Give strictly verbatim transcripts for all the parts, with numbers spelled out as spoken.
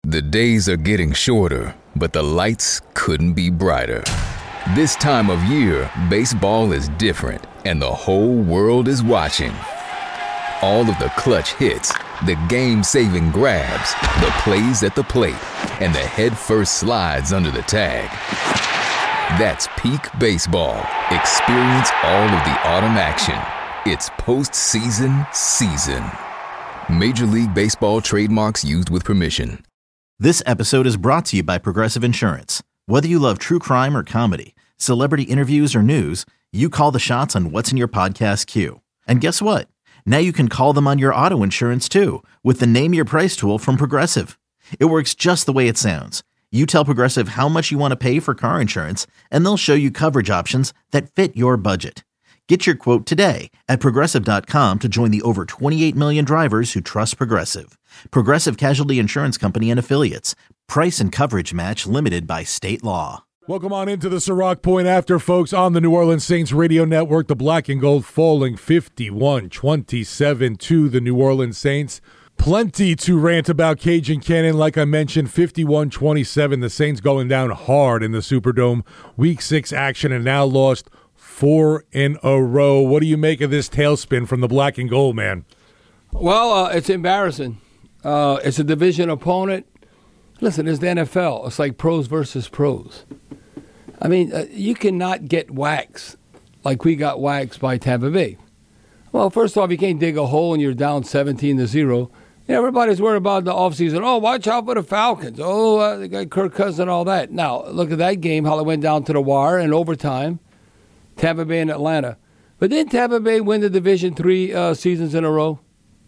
The days are getting shorter, but the lights couldn't be brighter. This time of year, baseball is different, and the whole world is watching. All of the clutch hits, the game-saving grabs, the plays at the plate, and the head-first slides under the tag. That's peak baseball. Experience all of the autumn action. It's postseason season. Major League Baseball trademarks used with permission. This episode is brought to you by Progressive Insurance. Whether you love true crime or comedy, celebrity interviews or news, you call the shots on what's in your podcast queue. And guess what? Now you can call them on your auto insurance too with the Name Your Price tool from Progressive. It works just the way it sounds. You tell Progressive how much you want to pay for car insurance, and they'll show you coverage options that fit your budget. Get your quote today at Progressive dot com to join the over twenty-eight million drivers who trust Progressive. Progressive Casualty Insurance Company and Affiliates. Price and coverage match limited by state law. Welcome on into the Ciroc Point After, folks, on the New Orleans Saints Radio Network. The Black and Gold falling fifty-one twenty-seven to the New Orleans Saints. Plenty to rant about Cajun Cannon. Like I mentioned, fifty-one twenty-seven. The Saints going down hard in the Superdome. Week six action and now lost four in a row. What do you make of this tailspin from the Black and Gold, man? Well, uh, it's embarrassing. Uh, it's a division opponent. Listen, it's the N F L. It's like pros versus pros. I mean, uh, you cannot get waxed like we got waxed by Tampa Bay. Well, first off, you can't dig a hole and you're down seventeen to zero. Everybody's worried about the offseason. Oh, watch out for the Falcons. Oh, uh, they got Kirk Cousins and all that. Now, look at that game, how it went down to the wire and overtime. Tampa Bay and Atlanta. But didn't Tampa Bay win the division three uh, seasons in a row?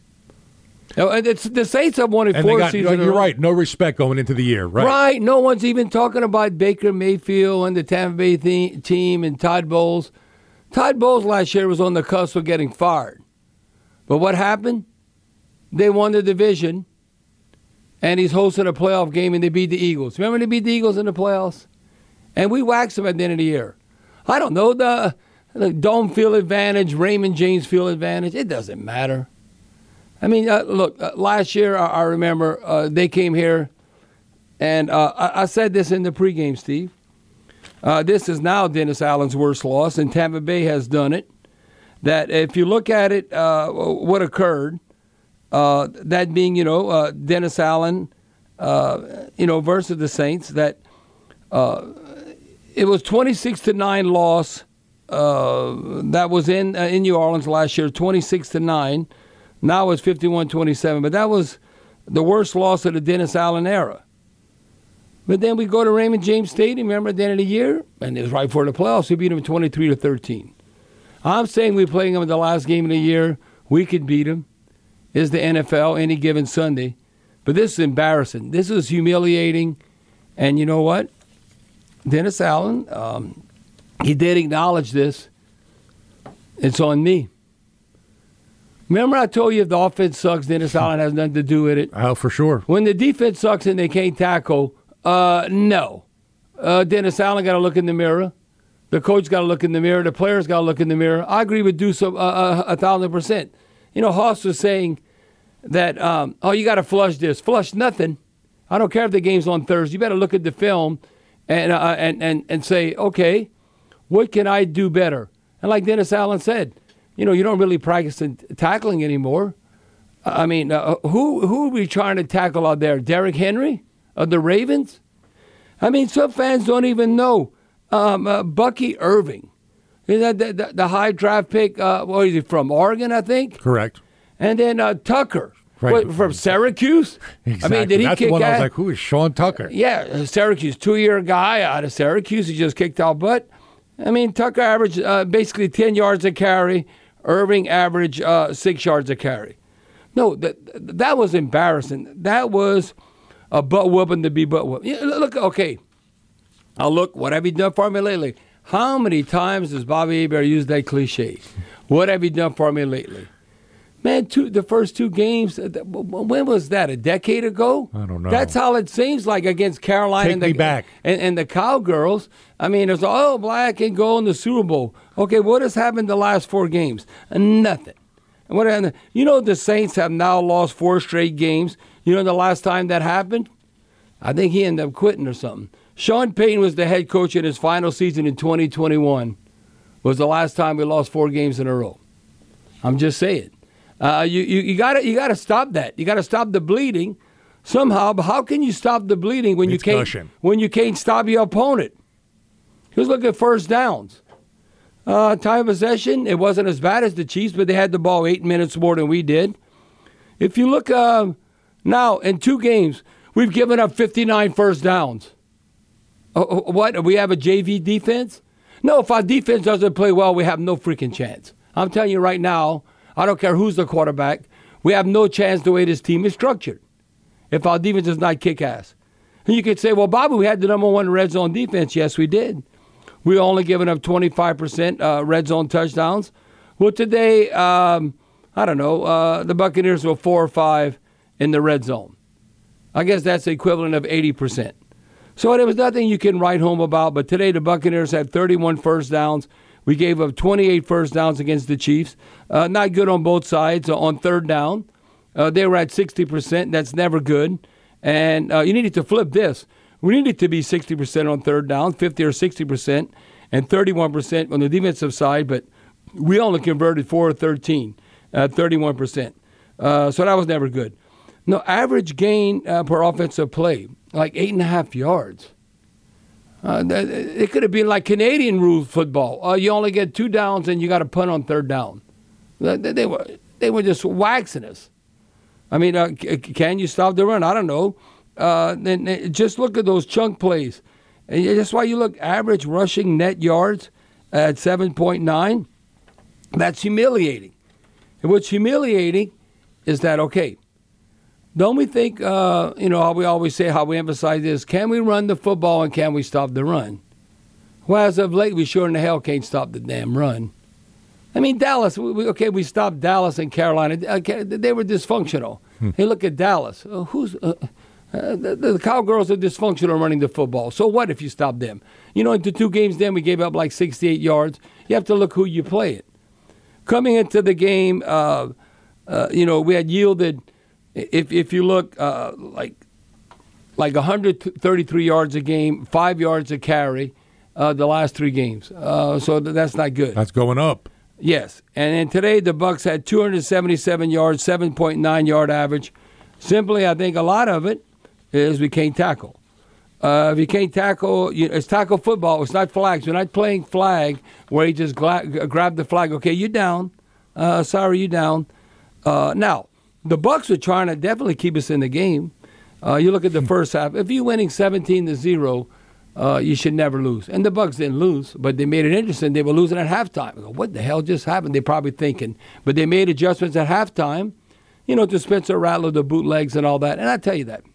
And it's, the Saints have won it and four got, seasons in a You're row. right. No respect going into the year. Right. Right. No one's even talking about Baker Mayfield and the Tampa Bay th- team and Todd Bowles. Todd Bowles last year was on the cusp of getting fired. But what happened? They won the division, and he's hosting a playoff game, and they beat the Eagles. Remember they beat the Eagles in the playoffs? And we waxed them at the end of the year. I don't know, the, the Dome field advantage, Raymond James field advantage, it doesn't matter. I mean, uh, look, uh, last year I, I remember uh, they came here, and uh, I, I said this in the pregame, Steve. Uh, this is now Dennis Allen's worst loss, and Tampa Bay has done it. That if you look at it, uh, what occurred, uh, that being, you know, uh, Dennis Allen, uh, you know, versus the Saints, that uh, it was twenty-six to nine loss. Uh, that was in uh, in New Orleans last year, twenty-six to nine. Now it's fifty-one twenty-seven. But that was the worst loss of the Dennis Allen era. But then we go to Raymond James Stadium, remember, at the end of the year? And it was right before the playoffs. We beat them twenty-three to thirteen. I'm saying we're playing them in the last game of the year. We could beat them. It's the N F L any given Sunday. But this is embarrassing. This is humiliating. And you know what? Dennis Allen, um, he did acknowledge this. It's on me. Remember I told you if the offense sucks, Dennis Allen has nothing to do with it? Oh, for sure. When the defense sucks and they can't tackle, uh, no. Uh, Dennis Allen got to look in the mirror. The coach got to look in the mirror. The players got to look in the mirror. I agree with Deuce uh, uh, a thousand percent. You know, Haas was saying that, um, oh, you got to flush this. Flush nothing. I don't care if the game's on Thursday. You better look at the film and, uh, and, and, and say, okay, what can I do better? And like Dennis Allen said, you know, you don't really practice in tackling anymore. I mean, uh, who who are we trying to tackle out there? Derrick Henry of the Ravens? I mean, some fans don't even know. Um, uh, Bucky Irving, is that the, the, the high draft pick? Uh, what is he from? Oregon, I think. Correct. And then uh, Tucker, right. what, from Syracuse. Exactly. I mean, did he That's kick the one ass? I was like, who is Sean Tucker? Yeah, Syracuse, two-year guy out of Syracuse. He just kicked out butt. I mean, Tucker averaged uh, basically ten yards a carry. Irving averaged uh, six yards a carry. No, that that was embarrassing. That was a butt whooping to be butt whooping. Yeah, look, okay. I'll look, what have you done for me lately? How many times does Bobby Hebert use that cliche? What have you done for me lately? Man, two, the first two games, when was that, a decade ago? I don't know. That's how it seems like against Carolina Take and, the, me back. And, and the Cowgirls. I mean, it's all black and gold in the Super Bowl. Okay, what has happened the last four games? Nothing. And what? You know the Saints have now lost four straight games. You know the last time that happened? I think he ended up quitting or something. Sean Payton was the head coach in his final season in twenty twenty-one. Was the last time we lost four games in a row. I'm just saying. Uh, you you, you got to you got to stop that. You got to stop the bleeding somehow. But how can you stop the bleeding when it's you can't gushing. when you can't stop your opponent? He was looking at first downs. Uh, time of possession, it wasn't as bad as the Chiefs, but they had the ball eight minutes more than we did. If you look uh, now in two games, we've given up fifty-nine first downs. Uh, what? We have a J V defense? No, if our defense doesn't play well, we have no freaking chance. I'm telling you right now, I don't care who's the quarterback, we have no chance the way this team is structured if our defense does not kick ass. And you could say, well, Bobby, we had the number one red zone defense. Yes, we did. We only given up twenty-five percent uh, red zone touchdowns. Well, today, um, I don't know, uh, the Buccaneers were four or five in the red zone. I guess that's the equivalent of eighty percent. So there was nothing you can write home about, but today the Buccaneers had thirty-one first downs. We gave up twenty-eight first downs against the Chiefs. Uh, not good on both sides. Uh, on third down, uh, they were at sixty percent. That's never good. And uh, you needed to flip this. We needed to be sixty percent on third down, fifty or sixty percent, and thirty-one percent on the defensive side, but we only converted four or thirteen, uh, thirty-one percent. Uh, so that was never good. No, average gain uh, per offensive play, like eight and a half yards. Uh, it could have been like Canadian rule football. Uh, you only get two downs and you got to punt on third down. They, they were they were just waxing us. I mean, uh, can you stop the run? I don't know. Uh, then just look at those chunk plays. And that's why you look average rushing net yards at seven point nine. That's humiliating. And what's humiliating is that, okay, don't we think, uh, you know, how we always say, how we emphasize this, can we run the football and can we stop the run? Well, as of late, we sure in the hell can't stop the damn run. I mean, Dallas, we, okay, we stopped Dallas and Carolina. Okay, they were dysfunctional. Hmm. Hey, look at Dallas. Uh, who's uh, uh, the, the Cowgirls are dysfunctional running the football. So what if you stop them? You know, into two games then, we gave up like sixty-eight yards. You have to look who you play it. Coming into the game, uh, uh, you know, we had yielded... If if you look uh, like like one hundred thirty-three yards a game, five yards a carry, uh, the last three games, uh, so th- that's not good. That's going up. Yes, and then today the Bucs had two hundred seventy-seven yards, seven point nine yard average. Simply, I think a lot of it is we can't tackle. Uh, if you can't tackle, you, it's tackle football. It's not flags. We're not playing flag where you just gla- grab the flag. Okay, you down. Uh, sorry, you down. Uh, now. The Bucs are trying to definitely keep us in the game. Uh, you look at the first half. If you're winning seventeen to zero, uh, you should never lose. And the Bucs didn't lose, but they made it interesting. They were losing at halftime. I go, what the hell just happened? They're probably thinking. But they made adjustments at halftime, you know, to Spencer Rattler, the bootlegs and all that. And I tell you that.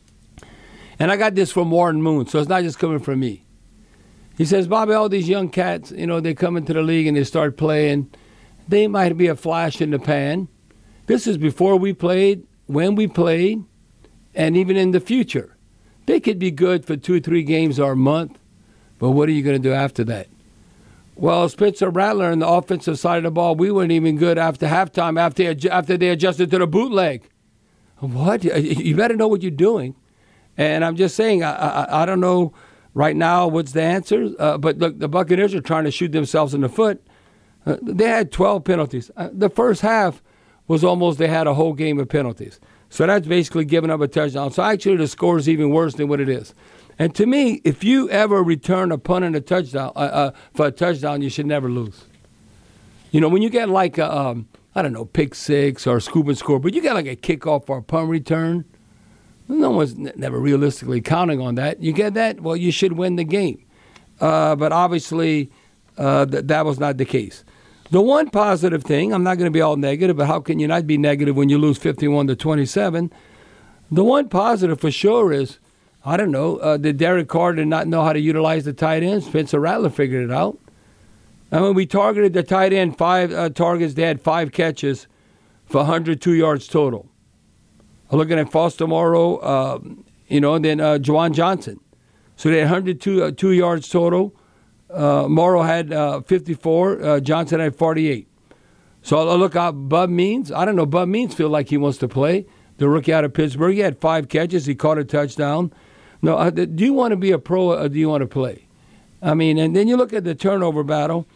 And I got this from Warren Moon, so it's not just coming from me. He says, Bobby, all these young cats, you know, they come into the league and they start playing. They might be a flash in the pan. This is before we played, when we played, and even in the future. They could be good for two or three games or a month, but what are you going to do after that? Well, Spencer Rattler on the offensive side of the ball, we weren't even good after halftime, after, after they adjusted to the bootleg. What? You better know what you're doing. And I'm just saying, I, I, I don't know right now what's the answer, uh, but look, the Buccaneers are trying to shoot themselves in the foot. Uh, they had twelve penalties. Uh, the first half was almost they had a whole game of penalties. So that's basically giving up a touchdown. So actually the score is even worse than what it is. And to me, if you ever return a punt and a touchdown uh, uh, for a touchdown, you should never lose. You know, when you get like a, um, I don't know, pick six or scoop and score, but you get like a kickoff or a punt return, no one's n- never realistically counting on that. You get that, well, you should win the game. Uh, but obviously uh, th- that was not the case. The one positive thing, I'm not going to be all negative, but how can you not be negative when you lose fifty-one to twenty-seven? The one positive for sure is, I don't know, uh, did Derek Carr did not know how to utilize the tight end? Spencer Rattler figured it out. I mean, we targeted the tight end, five uh, targets. They had five catches for one hundred two yards total. I'm looking at Foster Moreau, uh, you know, and then uh, Juwan Johnson. So they had one hundred two uh, two yards total. Uh, Morrow had uh, fifty-four. Uh, Johnson had forty-eight. So I'll look out Bub Means. I don't know. Bub Means feel like he wants to play. The rookie out of Pittsburgh. He had five catches. He caught a touchdown. No, uh, do you want to be a pro or do you want to play? I mean, and then you look at the turnover battle.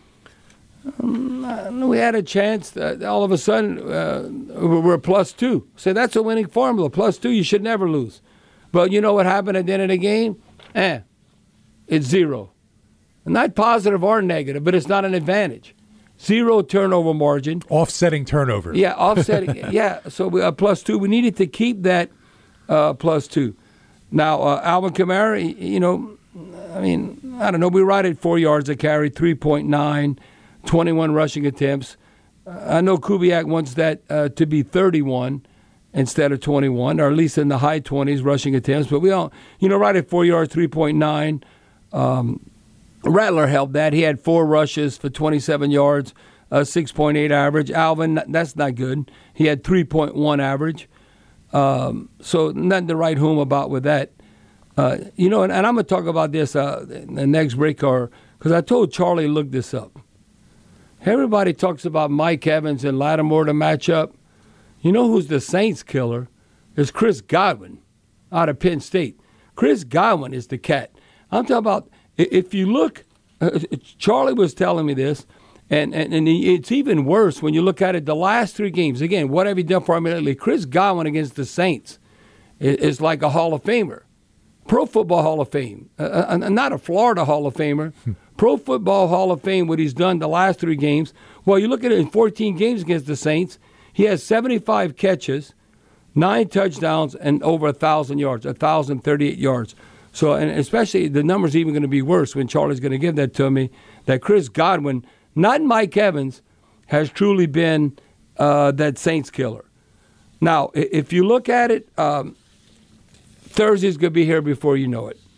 Um, we had a chance. Uh, all of a sudden, uh, we're plus two. So that's a winning formula. Plus two, you should never lose. But you know what happened at the end of the game? Eh, it's zero. Not positive or negative, but it's not an advantage. Zero turnover margin. Offsetting turnovers. Yeah, offsetting. yeah, so we uh, plus two. We needed to keep that uh, plus two. Now, uh, Alvin Kamara, you know, I mean, I don't know. We ride at four yards a carry, three point nine, twenty-one rushing attempts. Uh, I know Kubiak wants that uh, to be thirty-one instead of twenty-one, or at least in the high twenties rushing attempts. But we all, you know, right at four yards, three point nine. Um, Rattler held that. He had four rushes for twenty-seven yards, uh, six point eight average. Alvin, that's not good. He had three point one average. Um, so nothing to write home about with that. Uh, you know, and, and I'm going to talk about this uh, in the next break, because I told Charlie to look this up. Everybody talks about Mike Evans and Lattimore to match up. You know who's the Saints killer? It's Chris Godwin out of Penn State. Chris Godwin is the cat. I'm talking about, if you look, uh, Charlie was telling me this, and, and, and it's even worse when you look at it. The last three games, again, what have you done for him lately? Chris Godwin against the Saints is, is like a Hall of Famer. Pro Football Hall of Fame, uh, uh, not a Florida Hall of Famer. Pro Football Hall of Fame, what he's done the last three games. Well, you look at it in fourteen games against the Saints, he has seventy-five catches, nine touchdowns, and over one thousand yards, one thousand thirty-eight yards. So, and especially the number's even going to be worse when Charlie's going to give that to me, that Chris Godwin, not Mike Evans, has truly been uh, that Saints killer. Now, if you look at it, um, Thursday's going to be here before you know it.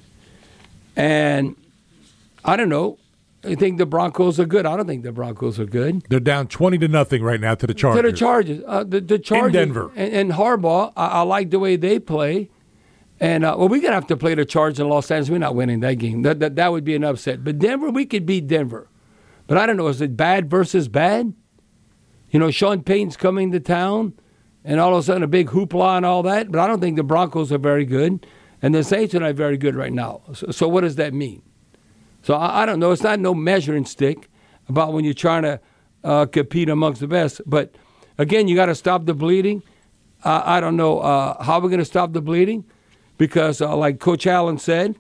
And I don't know. I think the Broncos are good. I don't think the Broncos are good. They're down twenty to nothing right now to the Chargers. To the Chargers. Uh, the, the Chargers. In Denver. And, and Harbaugh, I, I like the way they play. And, uh, well, we're going to have to play the Chargers in Los Angeles. We're not winning that game. That, that that would be an upset. But Denver, we could beat Denver. But I don't know. Is it bad versus bad? You know, Sean Payton's coming to town, and all of a sudden a big hoopla and all that. But I don't think the Broncos are very good. And the Saints are not very good right now. So, so what does that mean? So I, I don't know. It's not no measuring stick about when you're trying to uh, compete amongst the best. But, again, you got to stop the bleeding. Uh, I don't know uh, how we're going to stop the bleeding. Because, uh, like Coach Allen said,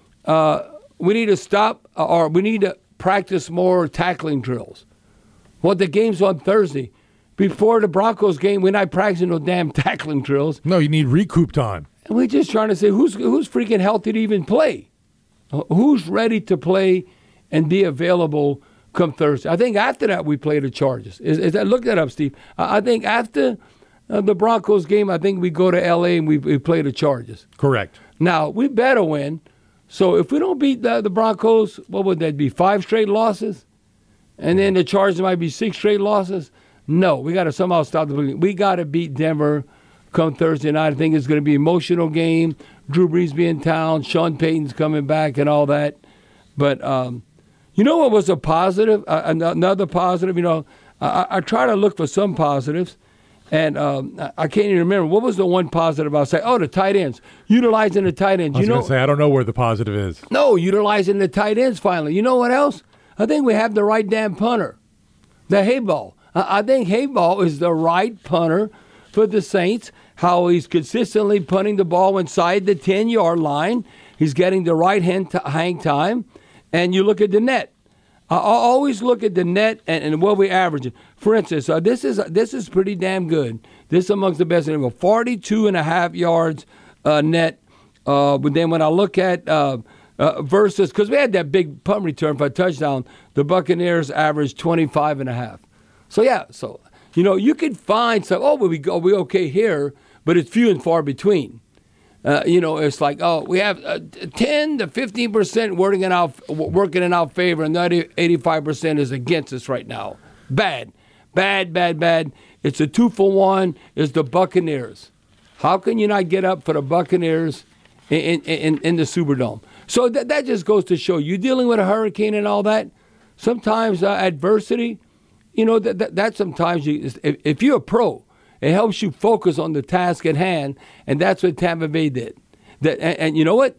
uh, we need to stop uh, or we need to practice more tackling drills. Well, the game's on Thursday. Before the Broncos game, we're not practicing no damn tackling drills. No, you need recoup time. And we're just trying to say, who's who's freaking healthy to even play? Who's ready to play and be available come Thursday? I think after that we play the Chargers. Is, is that, look that up, Steve. I, I think after Uh, the Broncos game, I think we go to L A and we, we play the Chargers. Correct. Now, we better win. So if we don't beat the, the Broncos, what would that be, five straight losses? And then the Chargers might be six straight losses? No, we got to somehow stop the bleeding. We got to beat Denver come Thursday night. I think it's going to be an emotional game. Drew Brees be in town. Sean Payton's coming back and all that. But um, you know what was a positive? Uh, another positive, you know, I, I try to look for some positives. And um, I can't even remember. What was the one positive I'll say? Oh, the tight ends. Utilizing the tight ends. I was you know, going to say, I don't know where the positive is. No, utilizing the tight ends finally. You know what else? I think we have the right damn punter. The Hayball. I, I think Hayball is the right punter for the Saints. How he's consistently punting the ball inside the ten-yard line. He's getting the right hand t- hang time. And you look at the net. I always look at the net and, and what we average. For instance, uh, this is this is pretty damn good. This is amongst the best in the world. forty-two and a half yards uh, net. Uh, but then when I look at uh, uh, versus, because we had that big punt return for a touchdown, the Buccaneers averaged twenty-five and a half. So, yeah, so, you know, you could find some, oh, we go, we okay here, but it's few and far between. Uh, you know, it's like, oh, we have uh, ten to fifteen percent working in our, working in our favor, and that eighty-five percent is against us right now. Bad, bad, bad, bad. It's a two for one. It's the Buccaneers. How can you not get up for the Buccaneers in, in, in the Superdome? So that, that just goes to show you dealing with a hurricane and all that. Sometimes uh, adversity, you know, that, that, that sometimes you, if, if you're a pro, it helps you focus on the task at hand, and that's what Tampa Bay did. That and, and you know what?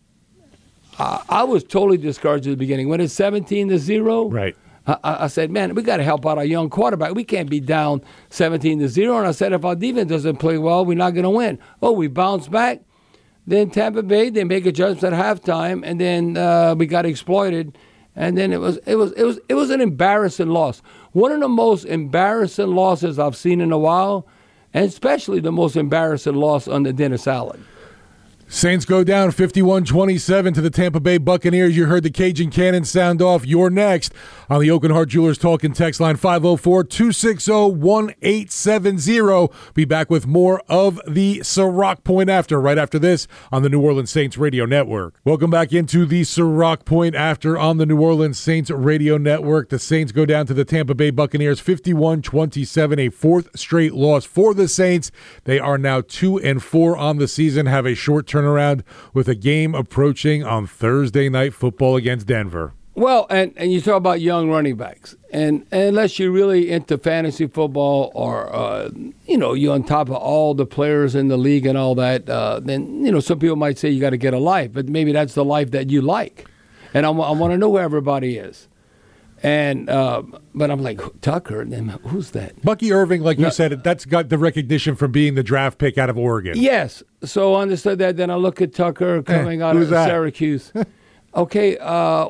I, I was totally discouraged at the beginning when it's seventeen to zero. Right. I, I said, man, we got to help out our young quarterback. We can't be down seventeen to zero. And I said, if our defense doesn't play well, we're not going to win. Oh, we bounce back. Then Tampa Bay, they make adjustments at halftime, and then uh, we got exploited. And then it was it was it was it was an embarrassing loss. One of the most embarrassing losses I've seen in a while, and especially the most embarrassing loss under Dennis Allen. Saints go down fifty-one twenty-seven to the Tampa Bay Buccaneers. You heard the Cajun Cannon sound off. You're next on the Oak and Hart Jewelers Talk and Text Line five oh four, two six oh, one eight seven oh. Be back with more of the Ciroc Point After right after this on the New Orleans Saints Radio Network. Welcome back into the Ciroc Point After on the New Orleans Saints Radio Network. The Saints go down to the Tampa Bay Buccaneers fifty-one twenty-seven, a fourth straight loss for the Saints. They are now two and four on the season, have a short turnaround with a game approaching on Thursday Night Football against Denver. Well, and, and you talk about young running backs, and, and unless you're really into fantasy football or, uh, you know, you're on top of all the players in the league and all that, uh, then, you know, some people might say you got to get a life, but maybe that's the life that you like. And I, I want to know who everybody is. And uh, but I'm like, Tucker, and who's that? Bucky Irving, like no, you said, that's got the recognition from being the draft pick out of Oregon. Yes. So I understood that. Then I look at Tucker coming eh, out of that? Syracuse. Okay, uh,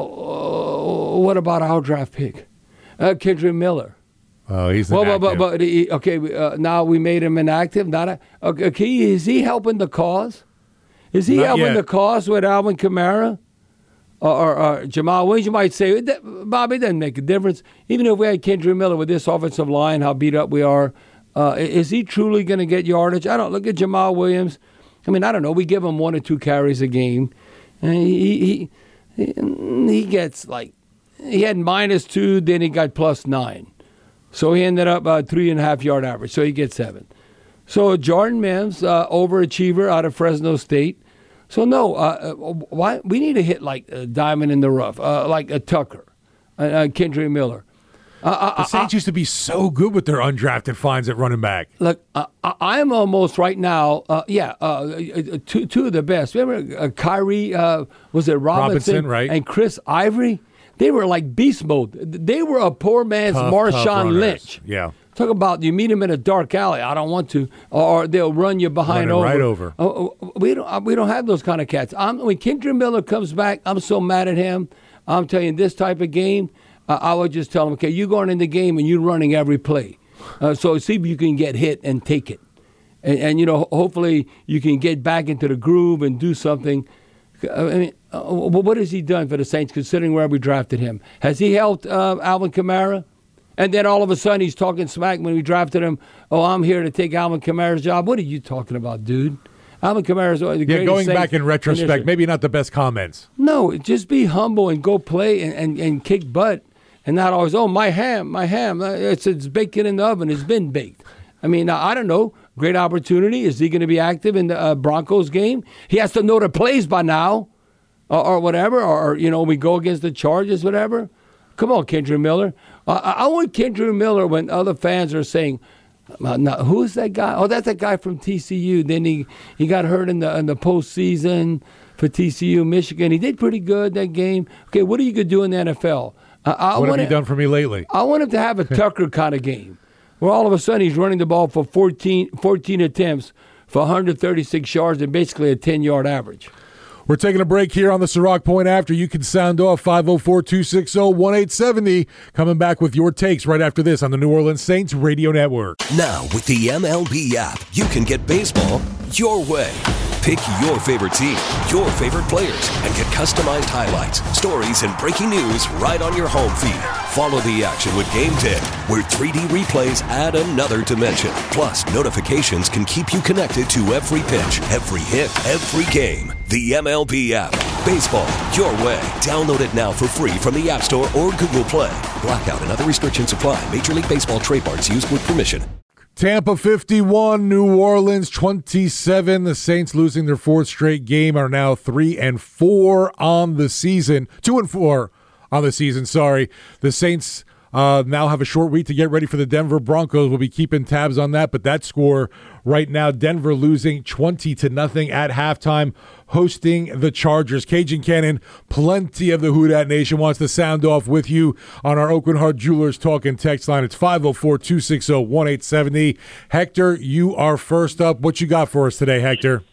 well, uh, what about our draft pick? Uh, Kendrick Miller. Oh, he's well, inactive. But, but, but he, okay, uh, now we made him inactive. Not a, okay, is he helping the cause? Is he Not helping yet. the cause with Alvin Kamara? Or, or, or Jamal Williams? You might say, Bob, it doesn't make a difference. Even if we had Kendrick Miller with this offensive line, how beat up we are, uh, is he truly going to get yardage? I don't look at Jamal Williams. I mean, I don't know. We give him one or two carries a game. And he, he, he gets like, he had minus two, then he got plus nine. So he ended up uh, three and a half yard average. So he gets seven. So Jordan Mims, uh, overachiever out of Fresno State. So, no, uh, why we need to hit like a diamond in the rough, uh, like a Tucker, uh, uh, Kendrick Miller. Uh, the Saints uh, used to be so good with their undrafted finds at running back. Look, uh, I am almost right now, uh, yeah, uh, two, two of the best. Remember uh, Kyrie, uh, was it Robinson? Robinson, right. And Chris Ivory? They were like beast mode. They were a poor man's tough, Marshawn tough Lynch. Yeah. Talk about you meet him in a dark alley. I don't want to, or they'll run you behind Running over. right over. Uh, we don't. We don't have those kind of cats. I'm, when Kendrick Miller comes back, I'm so mad at him. I'm telling you, this type of game, uh, I would just tell him, okay, you're going in the game and you're running every play. Uh, so see if you can get hit and take it, and, and you know, hopefully you can get back into the groove and do something. I mean, uh, what has he done for the Saints? Considering where we drafted him, has he helped uh, Alvin Kamara? And then all of a sudden he's talking smack when we drafted him. Oh, I'm here to take Alvin Kamara's job. What are you talking about, dude? Alvin Kamara's the greatest. Yeah, going back in retrospect, finisher. Maybe not the best comments. No, just be humble and go play and, and, and kick butt and not always, oh, my ham, my ham. It's, it's baking in the oven. It's been baked. I mean, I don't know. Great opportunity. Is he going to be active in the uh, Broncos game? He has to know the plays by now or, or whatever. Or, you know, we go against the Chargers, whatever. Come on, Kendrick Miller. Uh, I want Kendrick Miller when other fans are saying, now, who's that guy? Oh, that's that guy from T C U. Then he, he got hurt in the in the postseason for T C U, Michigan. He did pretty good that game. Okay, what are you going to do in the N F L? Uh, I what want have you done for me lately? I want him to have a Tucker kind of game where all of a sudden he's running the ball for fourteen, fourteen attempts for one hundred thirty-six yards and basically a ten-yard average. We're taking a break here on the Ciroc Point After. You can sound off five oh four, two six oh, one eight seven oh. Coming back with your takes right after this on the New Orleans Saints Radio Network. Now, with the M L B app, you can get baseball your way. Pick your favorite team, your favorite players, and get customized highlights, stories, and breaking news right on your home feed. Follow the action with Game Tip, where three D replays add another dimension. Plus, notifications can keep you connected to every pitch, every hit, every game. The M L B app. Baseball your way. Download it now for free from the App Store or Google Play. Blackout and other restrictions apply. Major League Baseball trademarks used with permission. Tampa fifty-one, New Orleans twenty-seven. The Saints, losing their fourth straight game, are now three and four on the season. Two and four on the season. Sorry, the Saints uh, now have a short week to get ready for the Denver Broncos. We'll be keeping tabs on that. But that score right now, Denver losing twenty to nothing at halftime, hosting the Chargers. Cajun Cannon, plenty of the Who Dat Nation wants to sound off with you on our Oakland Heart Jewelers talk and text line. It's five oh four, two six oh, one eight seven oh. Hector, you are first up. What you got for us today, Hector?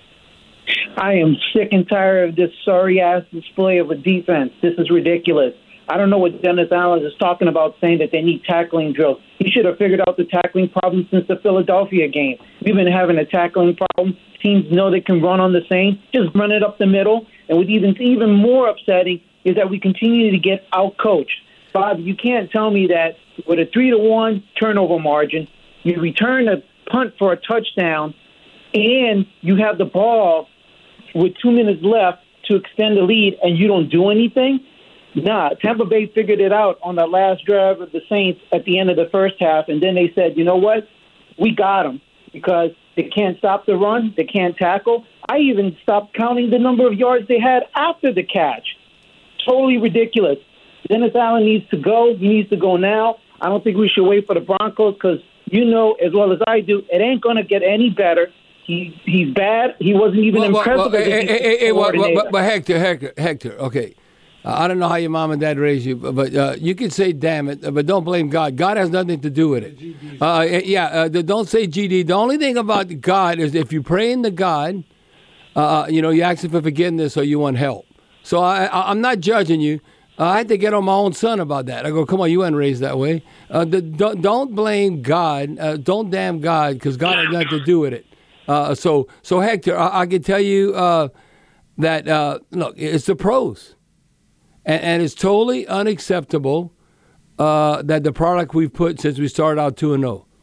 I am sick and tired of this sorry-ass display of a defense. This is ridiculous. I don't know what Dennis Allen is talking about, saying that they need tackling drills. He should have figured out the tackling problem since the Philadelphia game. We've been having a tackling problem. Teams know they can run on the Saints. Just run it up the middle. And what's even, even more upsetting is that we continue to get out-coached. Bob, you can't tell me that with a three to one turnover margin, you return a punt for a touchdown, and you have the ball with two minutes left to extend the lead, and you don't do anything? Nah, Tampa Bay figured it out on the last drive of the Saints at the end of the first half, and then they said, you know what? We got them because they can't stop the run, they can't tackle. I even stopped counting the number of yards they had after the catch. Totally ridiculous. Dennis Allen needs to go. He needs to go now. I don't think we should wait for the Broncos because you know as well as I do, it ain't going to get any better. He He's bad. He wasn't even well, impressive well, well, as a hey, hey, well, but, but Hector, Hector, Hector, okay. Uh, I don't know how your mom and dad raised you, but, but uh, you can say damn it, but don't blame God. God has nothing to do with it. Uh, yeah, uh, don't say G D. The only thing about God is if you pray in to God, uh, you know, you ask for forgiveness or you want help. So I, I, I'm not judging you. Uh, I had to get on my own son about that. I go, come on, you weren't raised that way. Uh, the, don't, don't blame God. Uh, don't damn God because God has nothing to do with it. Uh, so, so Hector, I, I can tell you uh, that, uh, look, it's the pros. And, and it's totally unacceptable uh, that the product we've put since we started out two and oh.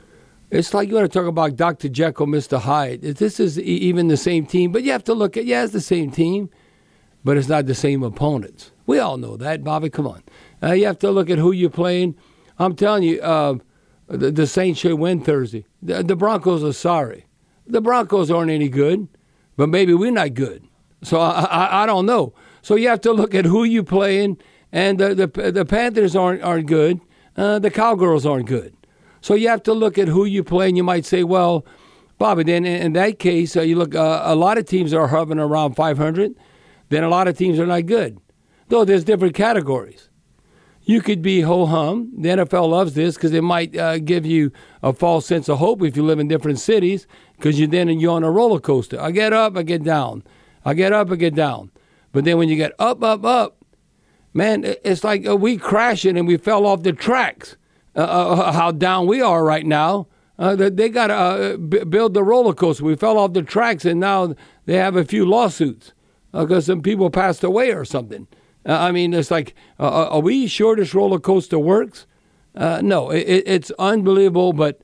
It's like you want to talk about Doctor Jekyll, Mister Hyde. This is e- even the same team, but you have to look at, yeah, it's the same team, but it's not the same opponents. We all know that, Bobby. Come on. Uh, you have to look at who you're playing. I'm telling you, uh, the, the Saints should win Thursday. The, the Broncos are sorry. The Broncos aren't any good, but maybe we're not good. So I, I, I don't know. So you have to look at who you're playing, and the the, the Panthers aren't aren't good. Uh, the Cowgirls aren't good. So you have to look at who you play, and you might say, well, Bobby, then in that case, uh, you look. Uh, a lot of teams are hovering around five hundred. Then a lot of teams are not good. Though there's different categories. You could be ho-hum. The N F L loves this because it might uh, give you a false sense of hope if you live in different cities because you then you're on a roller coaster. I get up, I get down. I get up, I get down. But then when you get up, up, up, man, it's like we crashing and we fell off the tracks. Uh, uh, how down we are right now. Uh, they got to uh, b- build the roller coaster. We fell off the tracks and now they have a few lawsuits because uh, some people passed away or something. Uh, I mean, it's like, uh, are we sure this roller coaster works? Uh, no, it, it's unbelievable, but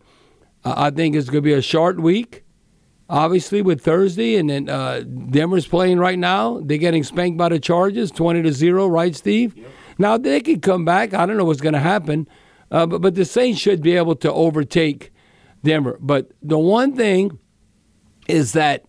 I think it's going to be a short week, obviously, with Thursday. And then uh, Denver's playing right now. They're getting spanked by the Chargers, twenty to zero, right, Steve? Yep. Now, they could come back. I don't know what's going to happen. Uh, but, but the Saints should be able to overtake Denver. But the one thing is that,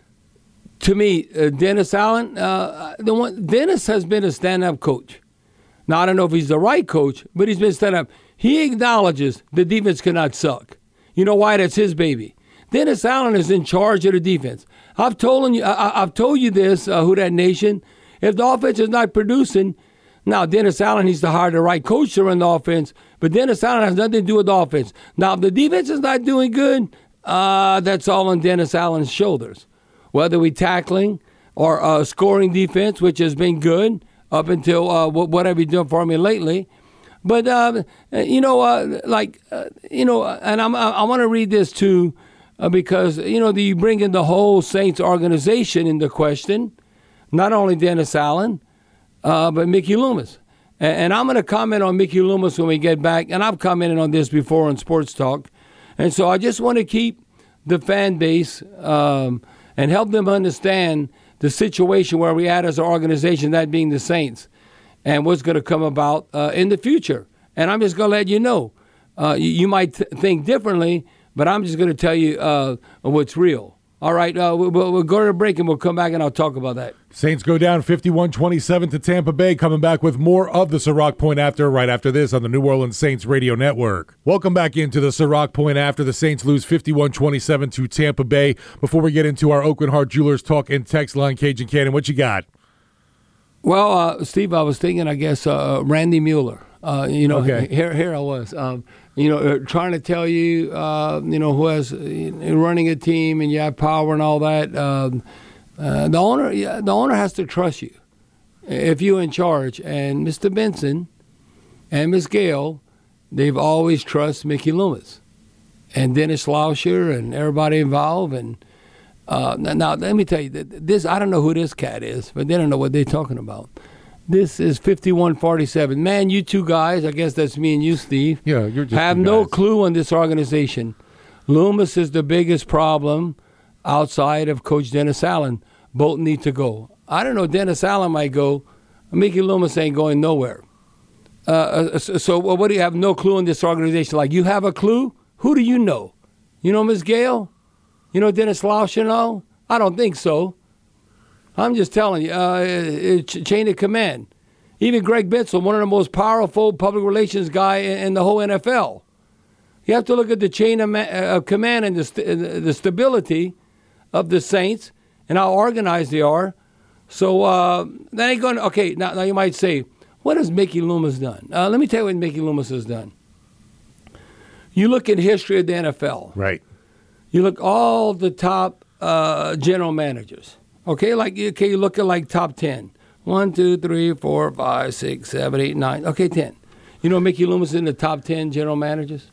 to me, uh, Dennis Allen, uh, the one Dennis has been a stand-up coach. Now, I don't know if he's the right coach, but he's been stand-up. He acknowledges the defense cannot suck. You know why? That's his baby. Dennis Allen is in charge of the defense. I've told you, I, I've told you this, uh, Who Dat Nation. If the offense is not producing, now Dennis Allen needs to hire the right coach to run the offense, but Dennis Allen has nothing to do with the offense. Now, if the defense is not doing good, uh, that's all on Dennis Allen's shoulders. Whether we tackling or uh, scoring defense, which has been good up until uh, whatever he's doing for me lately. But, uh, you know, uh, like, uh, you know, and I'm, I, I want to read this too uh, because, you know, the, you bring in the whole Saints organization into question, not only Dennis Allen, uh, but Mickey Loomis. And, and I'm going to comment on Mickey Loomis when we get back. And I've commented on this before on Sports Talk. And so I just want to keep the fan base um, and help them understand the situation where we at as an organization, that being the Saints, and what's going to come about uh, in the future. And I'm just going to let you know. Uh, you, you might th- think differently, but I'm just going to tell you uh, what's real. All right, uh, we'll, we'll go to a break and we'll come back and I'll talk about that. Saints go down fifty-one twenty-seven to Tampa Bay. Coming back with more of the Ciroc Point After right after this on the New Orleans Saints Radio Network. Welcome back into the Ciroc Point After. The Saints lose fifty-one twenty-seven to Tampa Bay. Before we get into our Oakland Heart Jewelers talk and text line, Cajun Cannon, what you got? Well, uh, Steve, I was thinking, I guess, uh, Randy Mueller. Uh, you know, Okay. here, here I was, um, you know, uh, trying to tell you, uh, you know, who has uh, running a team and you have power and all that. Um, uh, the owner, yeah, the owner has to trust you if you're in charge. And Mister Benson and Miss Gale, they've always trusted Mickey Loomis and Dennis Lauscher and everybody involved. And uh, now, let me tell you, this I don't know who this cat is, but they don't know what they're talking about. This is fifty-one forty-seven. Man, you two guys, I guess that's me and you, Steve, Yeah, you're just have two no guys. clue on this organization. Loomis is the biggest problem outside of Coach Dennis Allen. Both need to go. I don't know, Dennis Allen might go. Mickey Loomis ain't going nowhere. Uh, so, so what do you have no clue on this organization? Like, you have a clue? Who do you know? You know Miz Gale? You know Dennis Lauscher and all? I don't think so. I'm just telling you, uh, ch- chain of command. Even Greg Bitzel, one of the most powerful public relations guy in, in the whole N F L. You have to look at the chain of, ma- of command and the, st- the stability of the Saints and how organized they are. So uh, that ain't going to, okay, now, now you might say, what has Mickey Loomis done? Uh, let me tell you what Mickey Loomis has done. You look at history of the N F L. Right. You look all the top uh, general managers. Okay, like okay, you look at like top ten. One, two, three, four, five, six, seven, eight, nine. Okay, ten. You know Mickey Loomis is in the top ten general managers?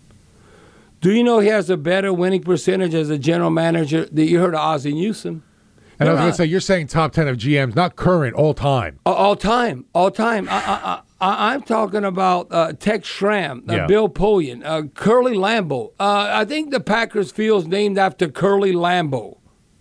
Do you know he has a better winning percentage as a general manager that you heard of Ozzie Newsome? And I was They're going to say, you're saying top ten of G Ms, not current, all time. not- all time, all time. I, I, I, I'm talking about uh, Tex Schramm, uh, Yeah. Bill Polian, uh, Curly Lambeau. Uh, I think the Packers field's named after Curly Lambeau.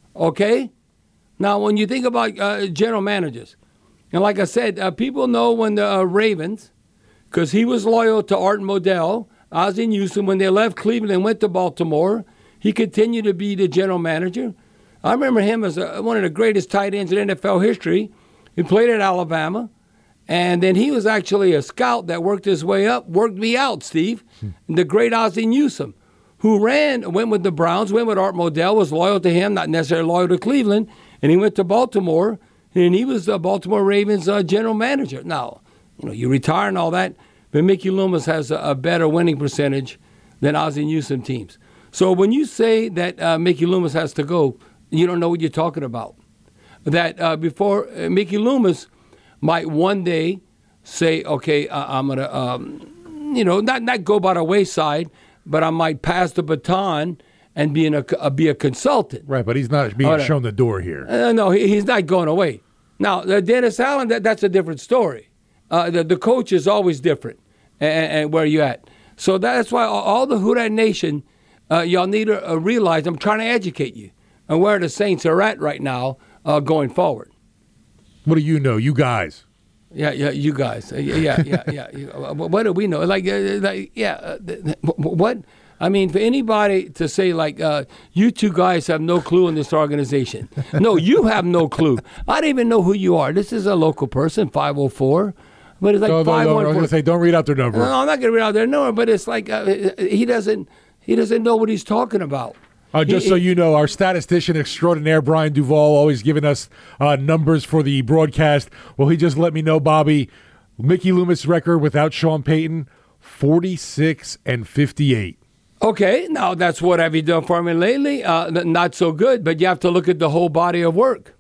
Okay? Now, when you think about uh, general managers, and like I said, uh, people know when the uh, Ravens, because he was loyal to Art Modell, Ozzie Newsome, when they left Cleveland and went to Baltimore, he continued to be the general manager. I remember him as a, one of the greatest tight ends in N F L history. He played at Alabama, and then he was actually a scout that worked his way up, worked me out, Steve, the great Ozzie Newsome, who ran, went with the Browns, went with Art Modell, was loyal to him, not necessarily loyal to Cleveland, and he went to Baltimore, and he was the Baltimore Ravens uh, general manager. Now, you know, you retire and all that, but Mickey Loomis has a, a better winning percentage than Ozzie Newsome teams. So when you say that uh, Mickey Loomis has to go, you don't know what you're talking about. That uh, before uh, Mickey Loomis might one day say, okay, uh, I'm going to, um, you know, not, not go by the wayside, but I might pass the baton and be, in a, uh, be a consultant. Right, but he's not being All right. shown the door here. Uh, no, he, he's not going away. Now, uh, Dennis Allen, that, that's a different story. Uh, the, the coach is always different and, and where you at. So that's why all, all the Houdat Nation, uh, y'all need to uh, realize I'm trying to educate you on where the Saints are at right now uh, going forward. What do you know, you guys? Yeah, yeah, you guys. Uh, yeah, yeah, yeah. yeah. Uh, What do we know? Like, uh, like yeah, uh, th- th- what? I mean, for anybody to say, like, uh, you two guys have no clue in this organization. No, you have no clue. I don't even know who you are. This is a local person, five oh four. But it's like No, no, five no, I one was four. going to say, don't read out their number. No, I'm not going to read out their number, but it's like uh, he doesn't he doesn't know what he's talking about. Uh, just He- so he- you know, our statistician extraordinaire, Brian Duvall, always giving us uh, numbers for the broadcast. Well, he just let me know, Bobby, Mickey Loomis' record without Sean Payton, forty-six and fifty-eight. Okay, now that's what have you done for me lately? Uh, n- not so good, but you have to look at the whole body of work.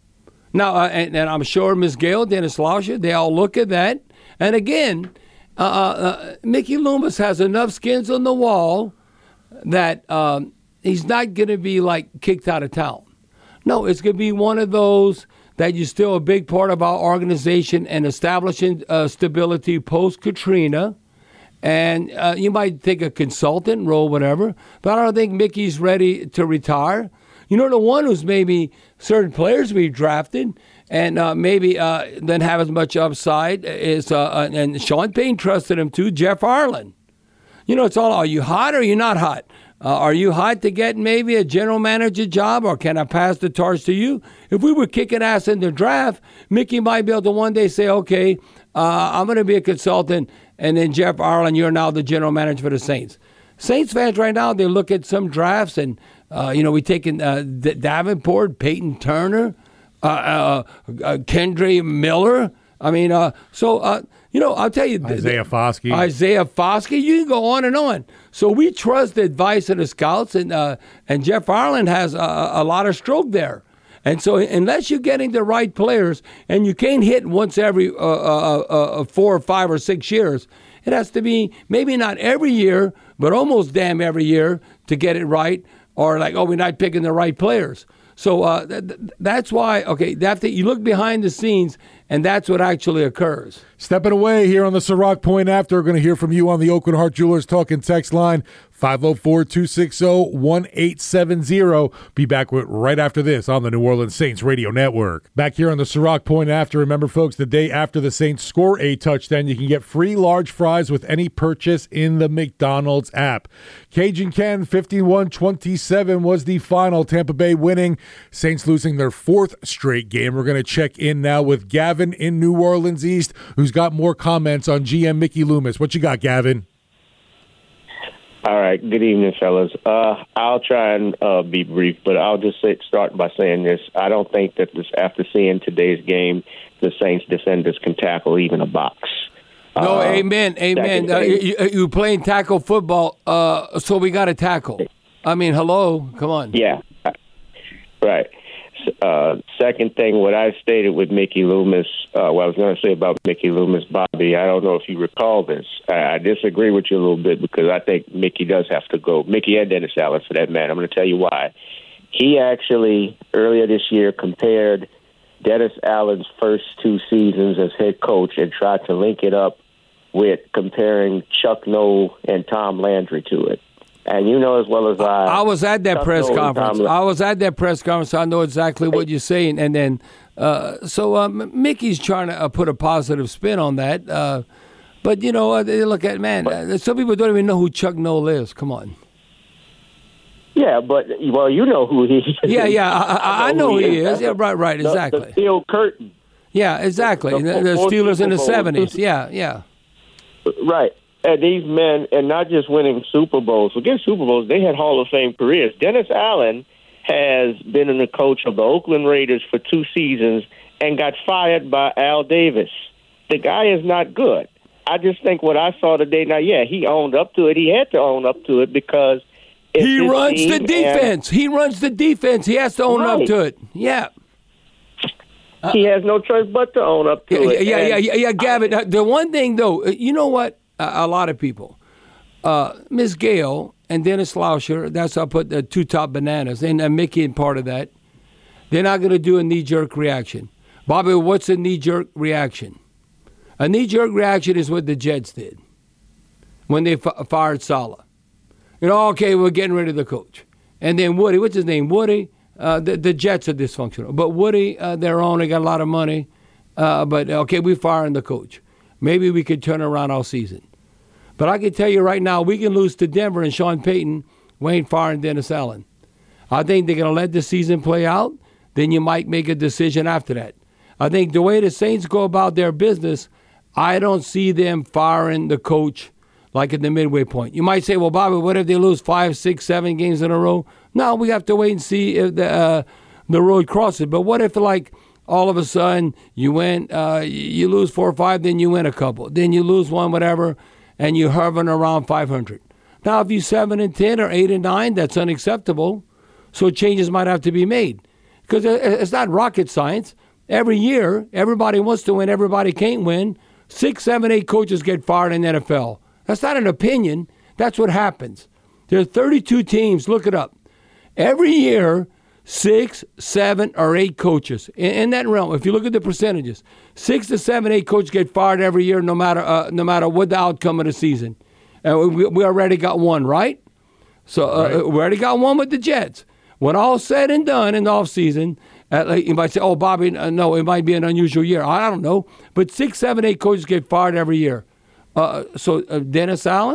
Now, uh, and, and I'm sure Miz Gale, Dennis Lauscher, they all look at that. And again, uh, uh, Mickey Loomis has enough skins on the wall that um, he's not going to be like kicked out of town. No, it's going to be one of those that you're still a big part of our organization and establishing uh, stability post-Katrina. And uh, you might take a consultant role, whatever, but I don't think Mickey's ready to retire. You know, the one who's maybe certain players be drafted and uh, maybe uh, then have as much upside is, uh, and Sean Payton trusted him too, Jeff Harlan. You know, it's all, are you hot or are you not hot? Uh, are you hot to get maybe a general manager job, or can I pass the torch to you? If we were kicking ass in the draft, Mickey might be able to one day say, okay, uh, I'm going to be a consultant, and then Jeff Ireland, you're now the general manager for the Saints. Saints fans right now, they look at some drafts, and, uh, you know, we taken uh, D- Davenport, Peyton Turner, uh, uh, uh, Kendre Miller. I mean, uh, so... Uh, You know, I'll tell you. Isaiah Foskey. Isaiah Foskey. You can go on and on. So we trust the advice of the scouts, and uh, and Jeff Ireland has a, a lot of stroke there. And so unless you're getting the right players, and you can't hit once every uh, uh, uh, four or five or six years, it has to be maybe not every year, but almost damn every year to get it right, or like, oh, we're not picking the right players. So uh, th- th- that's why, okay, that you look behind the scenes, and that's what actually occurs. Stepping away here on the Ciroc Point After, we're going to hear from you on the Oakland Heart Jewelers Talking text line, five oh four, two six oh, one eight seven oh. Be back with right after this on the New Orleans Saints Radio Network. Back here on the Ciroc Point After, remember, folks, the day after the Saints score a touchdown, you can get free large fries with any purchase in the McDonald's app. Cajun Ken, fifty-one twenty-seven was the final. Tampa Bay winning. Saints losing their fourth straight game. We're going to check in now with Gavin in New Orleans East, who's got more comments on G M Mickey Loomis. What you got, Gavin? All right. Good evening, fellas. Uh, I'll try and uh, be brief, but I'll just say, start by saying this. I don't think that this, after seeing today's game, the Saints defenders can tackle even a box. No, uh, amen, amen. Uh, you, you playing tackle football, uh, so we got to tackle. I mean, hello, come on. Yeah, right. Uh, second thing, what I stated with Mickey Loomis, uh, what I was going to say about Mickey Loomis, Bobby, I don't know if you recall this. I, I disagree with you a little bit because I think Mickey does have to go. Mickey and Dennis Allen, for that matter. I'm going to tell you why. He actually, earlier this year, compared Dennis Allen's first two seasons as head coach and tried to link it up with comparing Chuck Noll and Tom Landry to it. And you know as well as I... I was at that Chuck press Noll conference. Tom, I was at that press conference, so I know exactly what you're saying. And then, uh, so um, Mickey's trying to uh, put a positive spin on that. Uh, but, you know, uh, they look at, man, uh, some people don't even know who Chuck Noll is. Come on. Yeah, but, well, you know who he is. Yeah, yeah, I, I, I know who he is. is. Yeah, right, right, exactly. The, the steel curtain. Yeah, exactly. The, the, the Steelers in the seventies. Yeah, yeah. Right. And these men, and not just winning Super Bowls. Forget Super Bowls, they had Hall of Fame careers. Dennis Allen has been in the coach of the Oakland Raiders for two seasons and got fired by Al Davis. The guy is not good. I just think what I saw today, now, yeah, he owned up to it. He had to own up to it because he runs the defense. He runs the defense. He has to own right. up to it. Yeah. Uh, he has no choice but to own up to yeah, it. Yeah, yeah, and yeah, yeah, Gavin. I, the one thing, though, you know what? A lot of people. Uh, Miss Gale and Dennis Lauscher, that's how I put the two top bananas, and uh, Mickey and part of that, they're not going to do a knee-jerk reaction. Bobby, what's a knee-jerk reaction? A knee-jerk reaction is what the Jets did when they f- fired Saleh. You know, okay, we're getting rid of the coach. And then Woody, what's his name? Woody, uh, the, the Jets are dysfunctional. But Woody, uh, they're on, they got a lot of money. Uh, but, okay, we're firing the coach. Maybe we could turn around all season. But I can tell you right now, we can lose to Denver and Sean Payton, Wayne Farr, and Dennis Allen. I think they're going to let the season play out. Then you might make a decision after that. I think the way the Saints go about their business, I don't see them firing the coach like at the midway point. You might say, well, Bobby, what if they lose five, six, seven games in a row? No, we have to wait and see if the, uh, the road crosses. But what if, like, all of a sudden you win, uh, you lose four or five, then you win a couple. Then you lose one, whatever, and you're hovering around five hundred. Now, if you're seven and ten or eight and nine, that's unacceptable. So changes might have to be made. Because it's not rocket science. Every year, everybody wants to win, everybody can't win. Six, seven, eight coaches get fired in the N F L. That's not an opinion. That's what happens. There are thirty-two teams. Look it up. Every year, six, seven, or eight coaches. In, in that realm, if you look at the percentages, six to seven, eight coaches get fired every year, no matter uh, no matter what the outcome of the season. And uh, we, we already got one, right? So uh, right. we already got one with the Jets. When all said and done in the offseason, uh, you might say, oh, Bobby, uh, no, it might be an unusual year. I don't know. But six, seven, eight coaches get fired every year. Uh, so uh, Dennis Allen,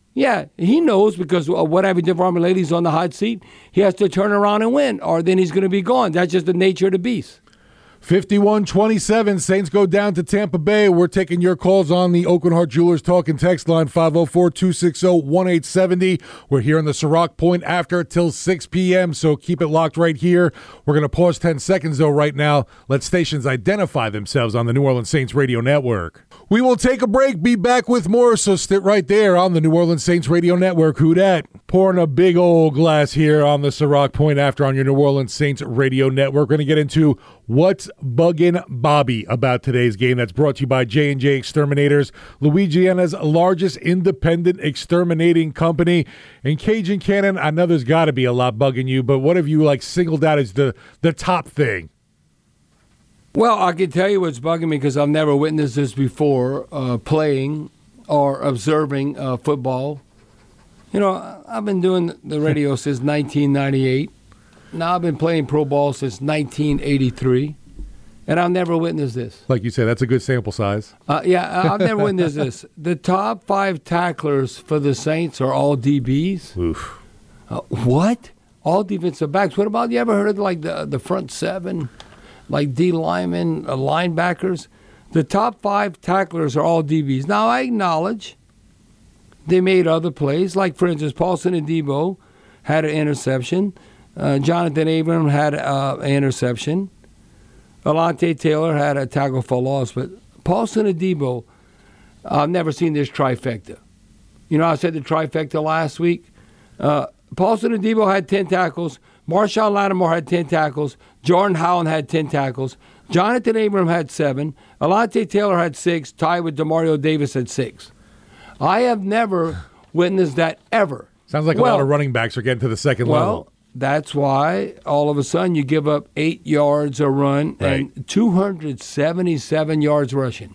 Yeah, he knows because whatever DeVarman Lady's on the hot seat, he has to turn around and win, or then he's going to be gone. That's just the nature of the beast. fifty-one twenty-seven, Saints go down to Tampa Bay. We're taking your calls on the Oakland Heart Jewelers talk and text line five oh four, two six oh, one eight seven oh. We're here in the Ciroc Point after till six p.m., so keep it locked right here. We're going to pause ten seconds, though, right now. Let stations identify themselves on the New Orleans Saints Radio Network. We will take a break, be back with more, so sit right there on the New Orleans Saints Radio Network. Who dat? Pouring a big old glass here on the Ciroc Point after on your New Orleans Saints Radio Network. We're going to get into what's bugging Bobby about today's game. That's brought to you by J and J Exterminators, Louisiana's largest independent exterminating company. And Cajun Cannon, I know there's got to be a lot bugging you, but what have you like singled out as the, the top thing? Well, I can tell you what's bugging me because I've never witnessed this before, uh, playing or observing uh, football. You know, I've been doing the radio since nineteen ninety-eight. Now I've been playing pro ball since nineteen eighty-three, and I've never witnessed this. Like you said, that's a good sample size. Uh, yeah, I've never witnessed this. The top five tacklers for the Saints are all D Bs. Oof. Uh, what? All defensive backs. What about, you ever heard of like the, the front seven? Like D linemen, uh, linebackers. The top five tacklers are all D Bs. Now, I acknowledge they made other plays. Like, for instance, Paulson Adebo had an interception. Uh, Jonathan Abram had uh, an interception. Alante Taylor had a tackle for loss. But Paulson Adebo, I've never seen this trifecta. You know, I said the trifecta last week. Uh, Paulson Adebo had ten tackles. Marshawn Lattimore had ten tackles. Jordan Howland had ten tackles. Jonathan Abram had seven. Alante Taylor had six. Tied with Demario Davis at six. I have never witnessed that ever. Sounds like well, a lot of running backs are getting to the second well, level. Well, that's why all of a sudden you give up eight yards a run right. and two hundred seventy-seven yards rushing.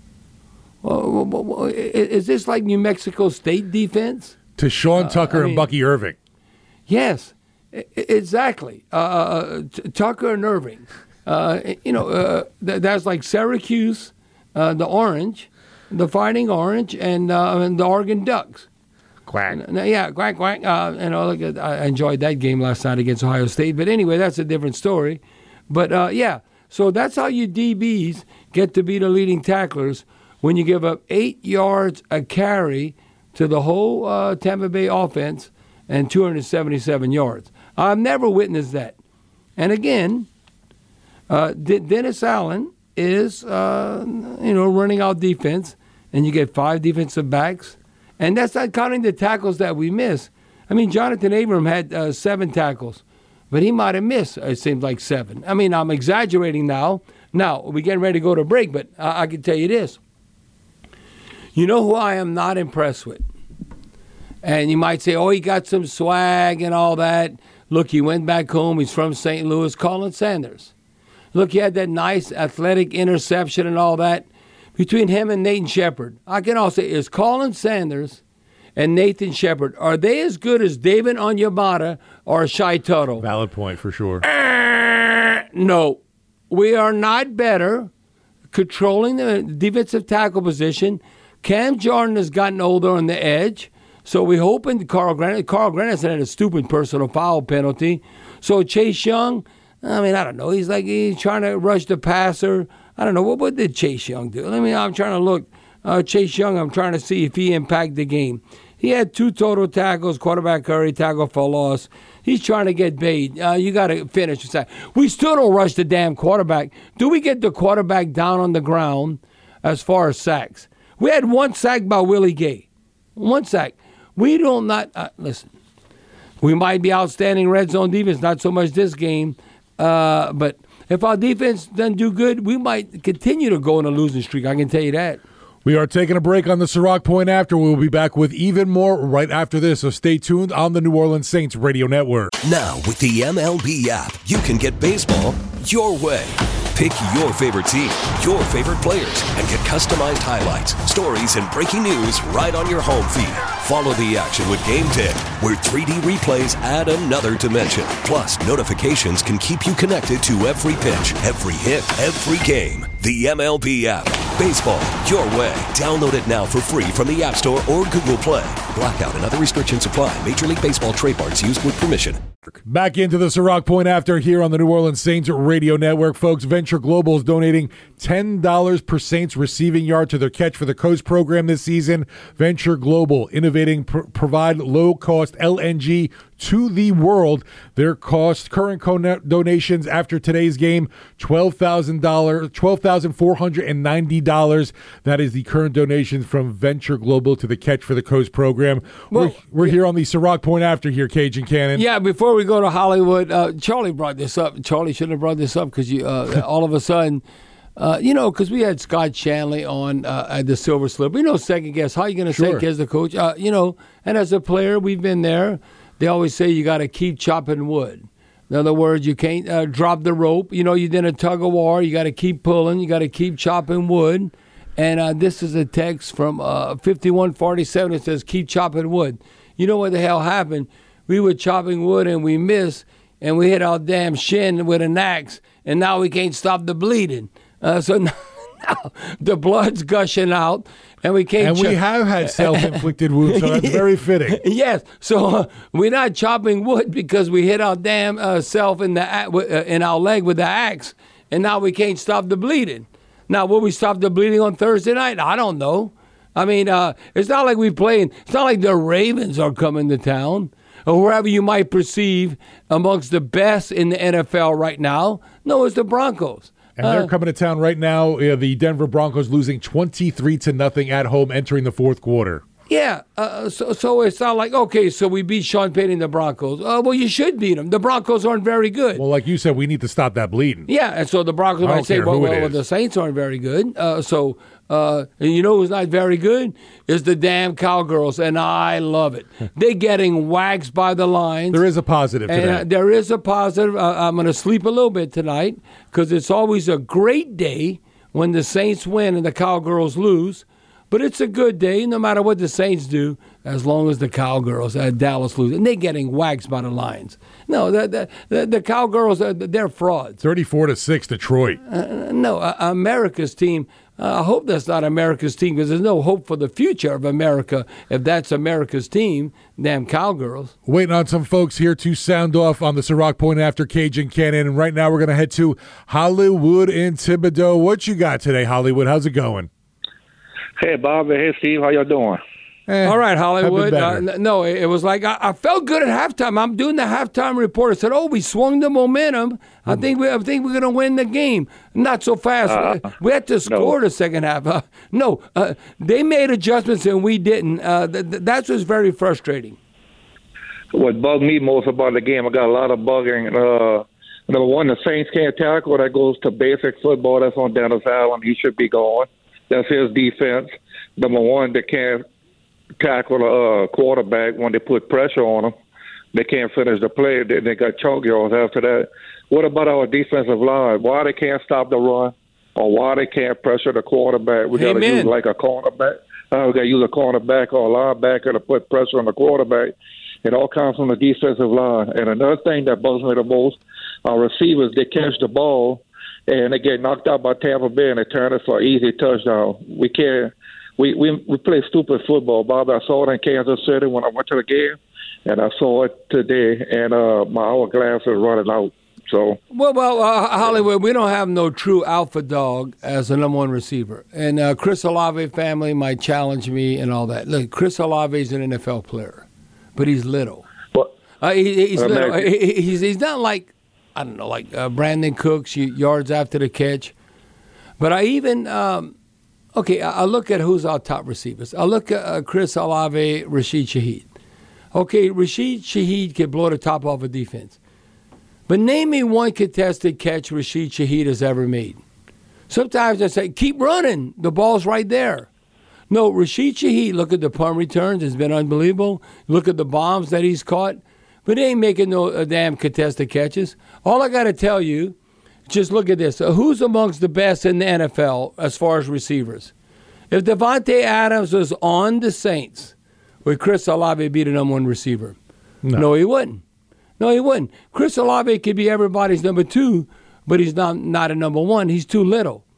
Well, is this like New Mexico State defense? To Sean Tucker uh, I mean, and Bucky Irving. Yes, exactly. Uh, Tucker and Irving. Uh, you know, uh, that's like Syracuse, uh, the Orange, the Fighting Orange, and, uh, and the Oregon Ducks. Quack. Yeah, quack, quack. Uh, you know, look at, I enjoyed that game last night against Ohio State. But anyway, that's a different story. But, uh, yeah, so that's how you D Bs get to be the leading tacklers when you give up eight yards a carry to the whole uh, Tampa Bay offense and two hundred seventy-seven yards. I've never witnessed that. And again, uh, D- Dennis Allen is, uh, you know, running out defense, and you get five defensive backs. And that's not counting the tackles that we miss. I mean, Jonathan Abram had uh, seven tackles, but he might have missed, it seems like, seven. I mean, I'm exaggerating now. Now, we're getting ready to go to break, but I, I can tell you this. You know who I am not impressed with? And you might say, oh, he got some swag and all that. Look, he went back home. He's from Saint Louis. Colin Sanders. Look, he had that nice athletic interception and all that. Between him and Nathan Shepard, I can also say, is Colin Sanders and Nathan Shepard, are they as good as David Onyemata or Shai Tuttle? Valid point, for sure. Uh, no. We are not better controlling the defensive tackle position. Cam Jordan has gotten older on the edge, so we hoping Carl Granderson. Carl Granderson had a stupid personal foul penalty. So Chase Young, I mean, I don't know. He's like he's trying to rush the passer. I don't know. What, what did Chase Young do? I mean, I'm trying to look. Uh, Chase Young, I'm trying to see if he impacted the game. He had two total tackles, quarterback hurry, tackle for loss. He's trying to get bait. Uh, you got to finish. We still don't rush the damn quarterback. Do we get the quarterback down on the ground as far as sacks? We had one sack by Willie Gay. One sack. We don't not, uh, listen, we might be outstanding red zone defense, not so much this game, uh, but if our defense doesn't do good, we might continue to go on a losing streak. I can tell you that. We are taking a break on the Ciroc Point after. We'll be back with even more right after this, so stay tuned on the New Orleans Saints Radio Network. Now, with the M L B app, you can get baseball your way. Pick your favorite team, your favorite players, and get customized highlights, stories, and breaking news right on your home feed. Follow the action with Game ten, where three D replays add another dimension. Plus, notifications can keep you connected to every pitch, every hit, every game. The M L B app. Baseball, your way. Download it now for free from the App Store or Google Play. Blackout and other restrictions apply. Major League Baseball trademarks used with permission. Back into the Ciroc Point After here on the New Orleans Saints Radio Network, folks. Venture Global is donating ten dollars per Saints receiving yard to their Catch for the Coast program this season. Venture Global, innovating, pr- provide low-cost L N G to the world. Their cost, current co- donations after today's game, twelve thousand dollars, twelve thousand four hundred ninety dollars. That is the current donations from Venture Global to the Catch for the Coast program. Well, we're we're yeah. here on the Ciroc Point After here, Cajun Cannon. Yeah, before we go to Hollywood, uh, Charlie brought this up. Charlie shouldn't have brought this up because you uh, all of a sudden, uh, you know, because we had Scott Shanley on uh, at the Silver Slipper. You know, second guess. How are you going to sure. second guess the coach? Uh, you know, and as a player, we've been there. They always say you got to keep chopping wood. In other words, you can't uh, drop the rope. You know, you did a tug of war. You got to keep pulling. You got to keep chopping wood. And uh, this is a text from uh, fifty-one forty-seven. It says, keep chopping wood. You know what the hell happened? We were chopping wood and we missed, and we hit our damn shin with an axe, and now we can't stop the bleeding. Uh, so now, now the blood's gushing out, and we can't. And cho- we have had self-inflicted wounds, so that's very fitting. Yes, so uh, we're not chopping wood because we hit our damn uh, self in the uh, in our leg with the axe, and now we can't stop the bleeding. Now, will we stop the bleeding on Thursday night? I don't know. I mean, uh, it's not like we playing. It's not like the Ravens are coming to town, or wherever you might perceive amongst the best in the N F L right now. No, it's the Broncos. And they're uh, coming to town right now. Uh, the Denver Broncos losing twenty-three to nothing at home entering the fourth quarter. Yeah, uh, so so it's not like, okay, so we beat Sean Payton and the Broncos. Uh, well, you should beat them. The Broncos aren't very good. Well, like you said, we need to stop that bleeding. Yeah, and so the Broncos might say, well, well, well, the Saints aren't very good. Uh, so, uh, and you know who's not very good? Is the damn Cowgirls, and I love it. They're getting waxed by the Lions. There is a positive and, today. Uh, there is a positive. Uh, I'm going to sleep a little bit tonight because it's always a great day when the Saints win and the Cowgirls lose. But it's a good day, no matter what the Saints do, as long as the Cowgirls at Dallas lose. And they're getting waxed by the Lions. No, the, the, the, the Cowgirls, they're frauds. thirty-four to six, Detroit. Uh, no, uh, America's team. Uh, I hope that's not America's team because there's no hope for the future of America if that's America's team. Damn Cowgirls. Waiting on some folks here to sound off on the Ciroc Point After Cajun Cannon. And right now we're going to head to Hollywood in Thibodaux. What you got today, Hollywood? How's it going? Hey, Bob. Hey, Steve. How y'all doing? Eh, All right, Hollywood. Uh, no, it was like I, I felt good at halftime. I'm doing the halftime report. I said, "Oh, we swung the momentum. I think we, I think we're going to win the game." Not so fast. Uh, we had to score no. the second half. Uh, no, uh, they made adjustments and we didn't. Uh, th- th- that was very frustrating. What bugged me most about the game, I got a lot of bugging. Uh, number one, the Saints can't tackle. That goes to basic football. That's on Dennis Allen. He should be gone. That's his defense. Number one, they can't tackle a uh, quarterback when they put pressure on them. They can't finish the play. They, they got chalk yards after that. What about our defensive line? Why they can't stop the run or why they can't pressure the quarterback? We got to use like a cornerback. Uh, we got to use a cornerback or a linebacker to put pressure on the quarterback. It all comes from the defensive line. And another thing that bugs me the most, our receivers, they catch the ball and they get knocked out by Tampa Bay and they turn it for an easy touchdown. We can't. We, we we play stupid football, Bob. I saw it in Kansas City when I went to the game, and I saw it today, and uh, my hourglass is running out. So well, well, uh, Hollywood, we don't have no true alpha dog as a number one receiver, and uh, Chris Olave family might challenge me and all that. Look, Chris Olave is an N F L player, but he's little. What? Uh, he, he's little. He, he's he's not like I don't know, like uh, Brandon Cooks yards after the catch, but I even. Um, Okay, I look at who's our top receivers. I look at uh, Chris Olave, Rashid Shaheed. Okay, Rashid Shaheed can blow the top off a defense. But name me one contested catch Rashid Shaheed has ever made. Sometimes I say, keep running. The ball's right there. No, Rashid Shaheed, look at the punt returns. It's been unbelievable. Look at the bombs that he's caught. But he ain't making no uh, damn contested catches. All I got to tell you, just look at this. Uh, who's amongst the best in the N F L as far as receivers? If Devontae Adams was on the Saints, would Chris Olave be the number one receiver? No. no, he wouldn't. No, he wouldn't. Chris Olave could be everybody's number two, but he's not, not a number one. He's too little.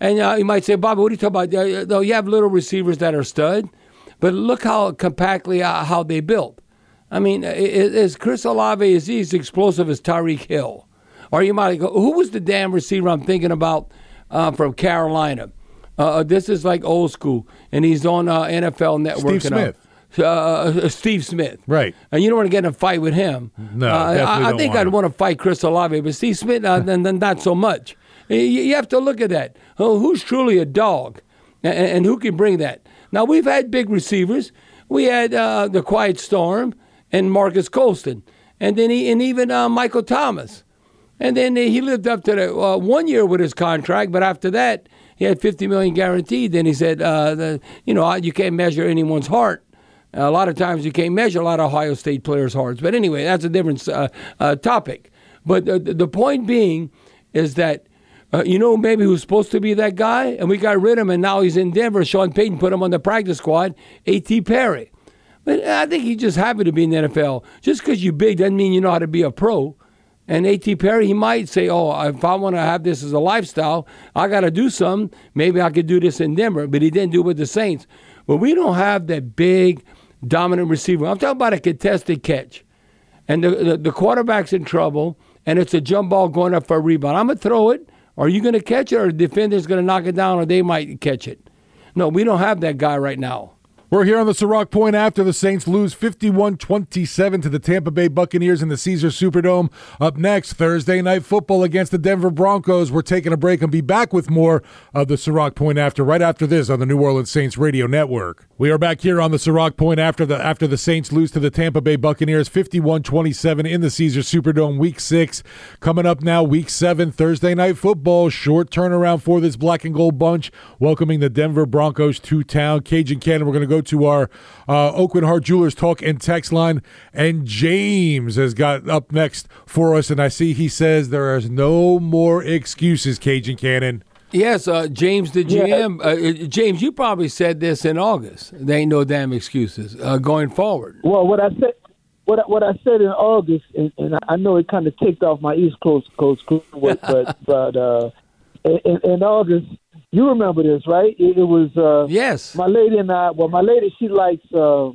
And uh, you might say, Bobby, what are you talking about? Uh, though you have little receivers that are stud, but look how compactly uh, how they built. I mean, is Chris Olave, is he as explosive as Tyreek Hill? Or you might go, who was the damn receiver I'm thinking about uh, from Carolina? Uh, this is like old school, and he's on uh, N F L Network. Steve Smith. Uh, uh, Steve Smith. Right. And you don't want to get in a fight with him. No, uh, definitely I, I don't think want I'd him. want to fight Chris Olave, but Steve Smith, uh, then, then not so much. You, you have to look at that. Oh, who's truly a dog, and, and who can bring that? Now, we've had big receivers. We had uh, the Quiet Storm and Marcus Colston, and then he, and even uh, Michael Thomas. And then he lived up to the uh, one year with his contract, but after that, he had fifty million dollars guaranteed. Then he said, uh, the, you know, you can't measure anyone's heart. Uh, a lot of times you can't measure a lot of Ohio State players' hearts. But anyway, that's a different uh, uh, topic. But uh, the point being is that, uh, you know, maybe who's supposed to be that guy, and we got rid of him, and now he's in Denver. Sean Payton put him on the practice squad, A T. Perry. But I think he's just happy to be in the N F L. Just because you're big doesn't mean you know how to be a pro. And A T. Perry, he might say, oh, if I want to have this as a lifestyle, I got to do something. Maybe I could do this in Denver. But he didn't do it with the Saints. But we don't have that big, dominant receiver. I'm talking about a contested catch. And the, the, the quarterback's in trouble, and it's a jump ball going up for a rebound. I'm going to throw it. Are you going to catch it, or the defender's going to knock it down, or they might catch it? No, we don't have that guy right now. We're here on the Ciroc Point after the Saints lose fifty-one twenty-seven to the Tampa Bay Buccaneers in the Caesar Superdome. Up next, Thursday Night Football against the Denver Broncos. We're taking a break and be back with more of the Ciroc Point after right after this on the New Orleans Saints Radio Network. We are back here on the Ciroc Point after the after the Saints lose to the Tampa Bay Buccaneers fifty-one twenty-seven in the Caesar Superdome. Week six coming up now. Week seven, Thursday Night Football. Short turnaround for this black and gold bunch, welcoming the Denver Broncos to town. Cajun Cannon, we're going to go to our uh, Oakland Heart Jewelers talk and text line, and James has got up next for us, and I see he says there is no more excuses, Cajun Cannon. Yes, uh, James the G M. Yeah. Uh, James, you probably said this in August. There ain't no damn excuses uh, going forward. Well, what I said, what I, what I said in August, and, and I know it kind of kicked off my East Coast Coast crew, but but uh, in, in August. You remember this, right? It, it was uh, yes. My lady and I. Well, my lady, she likes uh,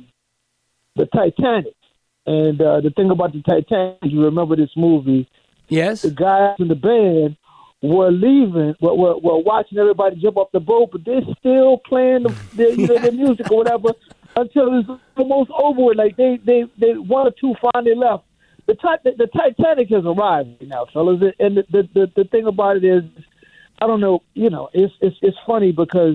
the Titanic, and uh, the thing about the Titanic, you remember this movie? Yes. The guys in the band were leaving, were, were, were watching everybody jump off the boat, but they're still playing the, the you know the music or whatever until it's almost over. Like they they, they one or two finally left. The, the the Titanic has arrived now, fellas, and the the, the, the thing about it is. I don't know, you know, it's it's it's funny because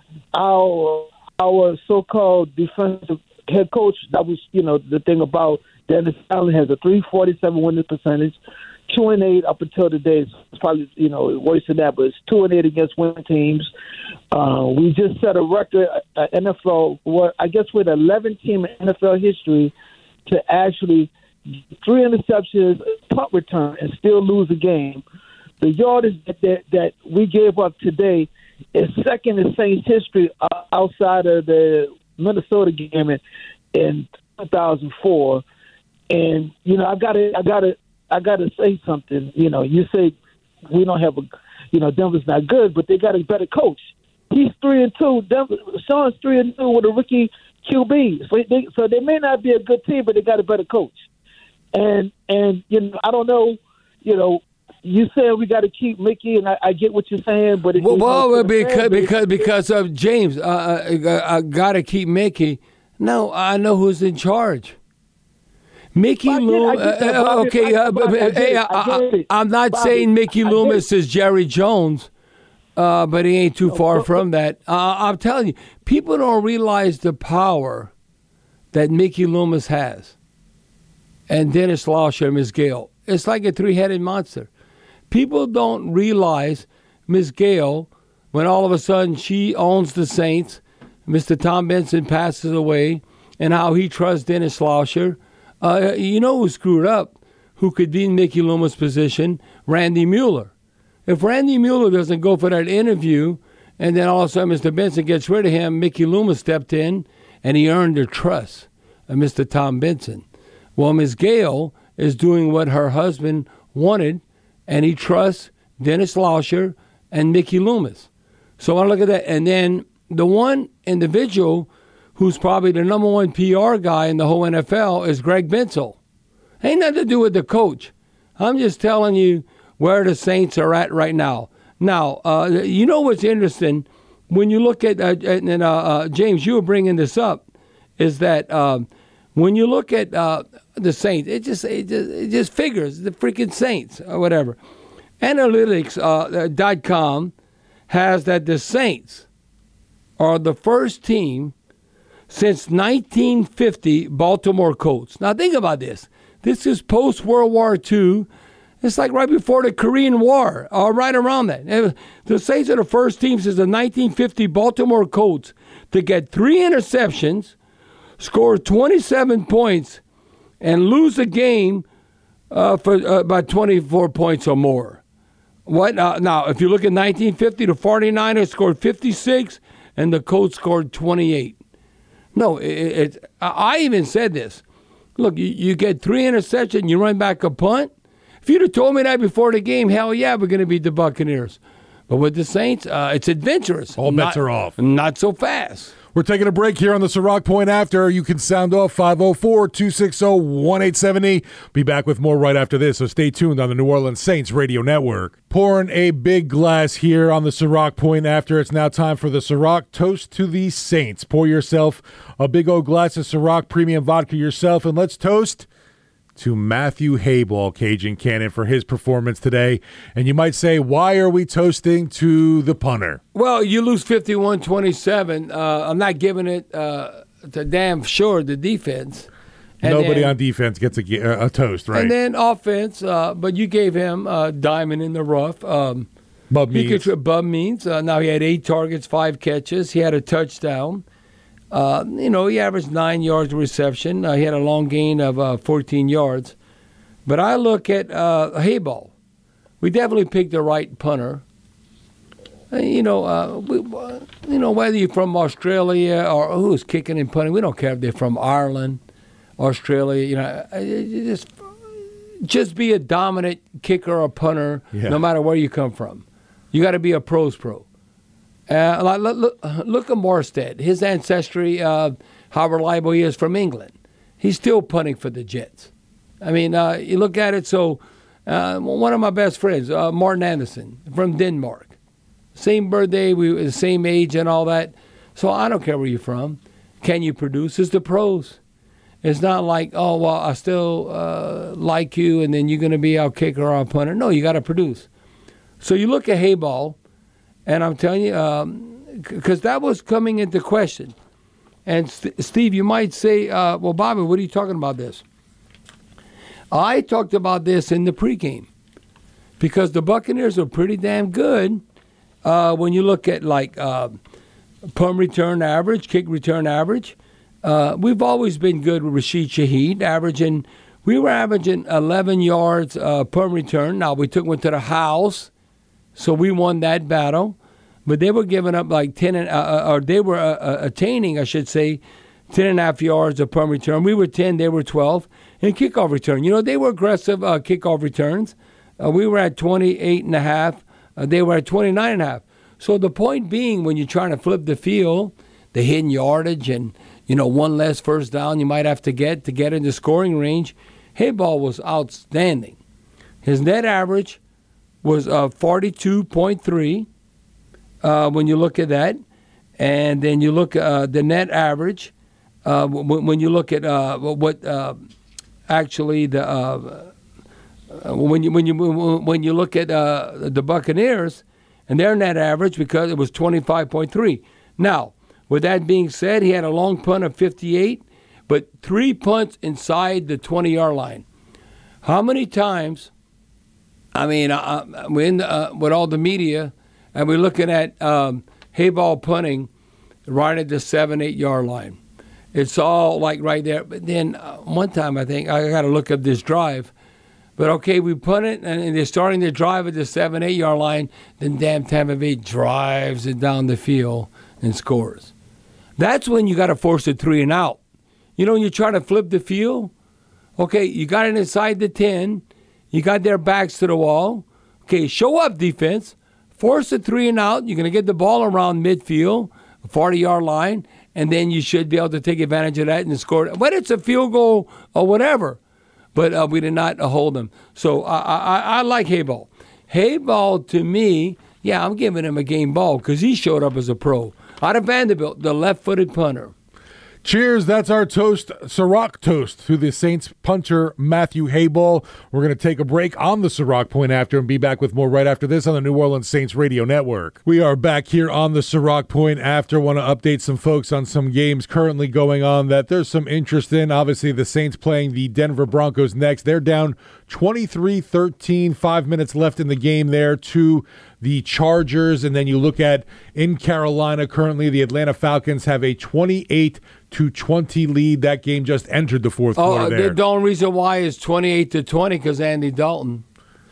our our so-called defensive head coach, that was, you know, the thing about Dennis Allen has a three forty-seven winning percentage, two and eight up until today. It's probably, you know, worse than that, but it's two and eight against winning teams. Uh, we just set a record at N F L, what I guess we're the eleventh team in N F L history to actually three interceptions, punt return, and still lose a game. The yardage that, that that we gave up today is second in Saints history uh, outside of the Minnesota game in, in two thousand four. And you know, I gotta, I gotta, I gotta say something. You know, you say we don't have a, you know, Denver's not good, but they got a better coach. He's three and two. Denver, Sean's three and two with a rookie Q B. So they, so they may not be a good team, but they got a better coach. And and you know, I don't know, you know. You said we got to keep Mickey, and I, I get what you're saying, but it, well, well because fan, because because of James, uh, I, I got to keep Mickey. No, I know who's in charge. Mickey Loomis. Uh, okay, uh, hey, I, I'm not Bobby, saying Mickey Loomis is Jerry Jones, uh, but he ain't too no, far no, from no. that. Uh, I'm telling you, people don't realize the power that Mickey Loomis has, and Dennis Lauscher and Miz Gale. It's like a three-headed monster. People don't realize Miz Gale, when all of a sudden she owns the Saints, Mister Tom Benson passes away, and how he trusts Dennis Lauscher. Uh, you know who screwed up, who could be in Mickey Loomis' position? Randy Mueller. If Randy Mueller doesn't go for that interview, and then all of a sudden Mister Benson gets rid of him, Mickey Loomis stepped in, and he earned the trust of Mister Tom Benson. Well, Miz Gale is doing what her husband wanted, and he trusts Dennis Lauscher and Mickey Loomis. So I look at that. And then the one individual who's probably the number one P R guy in the whole N F L is Greg Bensel. Ain't nothing to do with the coach. I'm just telling you where the Saints are at right now. Now, uh, you know what's interesting? When you look at, uh, and uh, uh, James, you were bringing this up, is that um, when you look at uh, the Saints, it just, it just it just figures, the freaking Saints or whatever. Analytics dot com uh, has that the Saints are the first team since nineteen fifty Baltimore Colts. Now think about this. This is post-World War Two. It's like right before the Korean War, or right around that. The Saints are the first team since the nineteen fifty Baltimore Colts to get three interceptions, score twenty-seven points, and lose a game uh, for uh, about twenty-four points or more. What uh, now? If you look at nineteen fifty, the 49ers scored fifty-six, and the Colts scored twenty-eight. No, it, it, I even said this. Look, you, you get three interceptions, you run back a punt. If you'd have told me that before the game, hell yeah, we're going to beat the Buccaneers. But with the Saints, uh, it's adventurous. All bets not, are off. Not so fast. We're taking a break here on the Ciroc Point After. You can sound off five oh four, two six oh, one eight seven oh. Be back with more right after this, so stay tuned on the New Orleans Saints Radio Network. Pouring a big glass here on the Ciroc Point After. It's now time for the Ciroc Toast to the Saints. Pour yourself a big old glass of Ciroc Premium Vodka yourself, and let's toast to Matthew Hayball, Cajun Cannon, for his performance today. And you might say, why are we toasting to the punter? Well, you lose fifty-one twenty-seven. Uh, I'm not giving it uh, to damn sure the defense. And Nobody then, on defense gets a, a toast, right? And then offense, uh, but you gave him a diamond in the rough. Um, Bub Means. Could, Bub Means. Uh, now he had eight targets, five catches. He had a touchdown. Uh, you know, he averaged nine yards of reception. Uh, he had a long gain of uh, fourteen yards. But I look at uh, Hayball. We definitely picked the right punter. Uh, you know, uh, we, uh, you know, whether you're from Australia or who's kicking and punting, we don't care if they're from Ireland, Australia. You know, you just just be a dominant kicker or punter, yeah. No matter where you come from. You got to be a pro's pro. Uh, look, look, look at Morstead. His ancestry, uh, how reliable he is from England. He's still punting for the Jets. I mean, uh, you look at it, so uh, one of my best friends, uh, Martin Anderson from Denmark. Same birthday, we were the same age and all that. So I don't care where you're from. Can you produce? It's the pros. It's not like, oh, well, I still uh, like you and then you're going to be our kicker or our punter. No, you got to produce. So you look at Hayball. And I'm telling you, because um, that was coming into question. And St- Steve, you might say, uh, well, Bobby, what are you talking about this? I talked about this in the pregame because the Buccaneers are pretty damn good uh, when you look at like uh, punt return average, kick return average. Uh, we've always been good with Rashid Shaheed, averaging, we were averaging eleven yards uh, punt return. Now, we took one to the house. So we won that battle, but they were giving up like ten, and, uh, or they were uh, attaining, I should say, ten and a half yards of punt return. We were ten, they were twelve, and kickoff return. You know, they were aggressive uh, kickoff returns. Uh, we were at twenty-eight and a half. Uh, they were at twenty-nine and a half. So the point being, when you're trying to flip the field, the hidden yardage and, you know, one less first down you might have to get to get in the scoring range, Hayball was outstanding. His net average was uh, forty-two point three uh, when you look at that. And then you look at uh, the net average uh, when, when you look at uh, what uh, actually the uh, when you when you when you look at uh, the Buccaneers and their net average, because it was twenty-five point three. Now, with that being said, he had a long punt of fifty-eight, but three punts inside the twenty-yard line. How many times? I mean, uh, we're in the, uh, with all the media, and we're looking at um, Hayball punting right at the seven, eight-yard line. It's all like right there. But then uh, one time, I think, I got to look up this drive. But, okay, we punt it, and they're starting to drive at the seven, eight-yard line. Then damn Tampa Bay drives it down the field and scores. That's when you got to force a three and out. You know, when you're trying to flip the field, okay, you got it inside the ten. You got their backs to the wall. Okay, show up, defense. force a three and out. You're going to get the ball around midfield, forty-yard line, and then you should be able to take advantage of that and score. Whether it's a field goal or whatever, but uh, we did not uh, hold them. So I, I, I like Hayball. Hayball, to me, yeah, I'm giving him a game ball because he showed up as a pro. Out of Vanderbilt, the left-footed punter. Cheers. That's our toast, Ciroc toast, to the Saints punter, Matthew Hayball. We're going to take a break on the Ciroc Point after and be back with more right after this on the New Orleans Saints Radio Network. We are back here on the Ciroc Point after. Want to update some folks on some games currently going on that there's some interest in. Obviously, the Saints playing the Denver Broncos next. They're down twenty-three thirteen, five minutes left in the game there to the Chargers. And then you look at in Carolina currently, the Atlanta Falcons have a twenty-eight to twenty lead. That game just entered the fourth oh, quarter there. The only reason why is twenty-eight to twenty because Andy Dalton.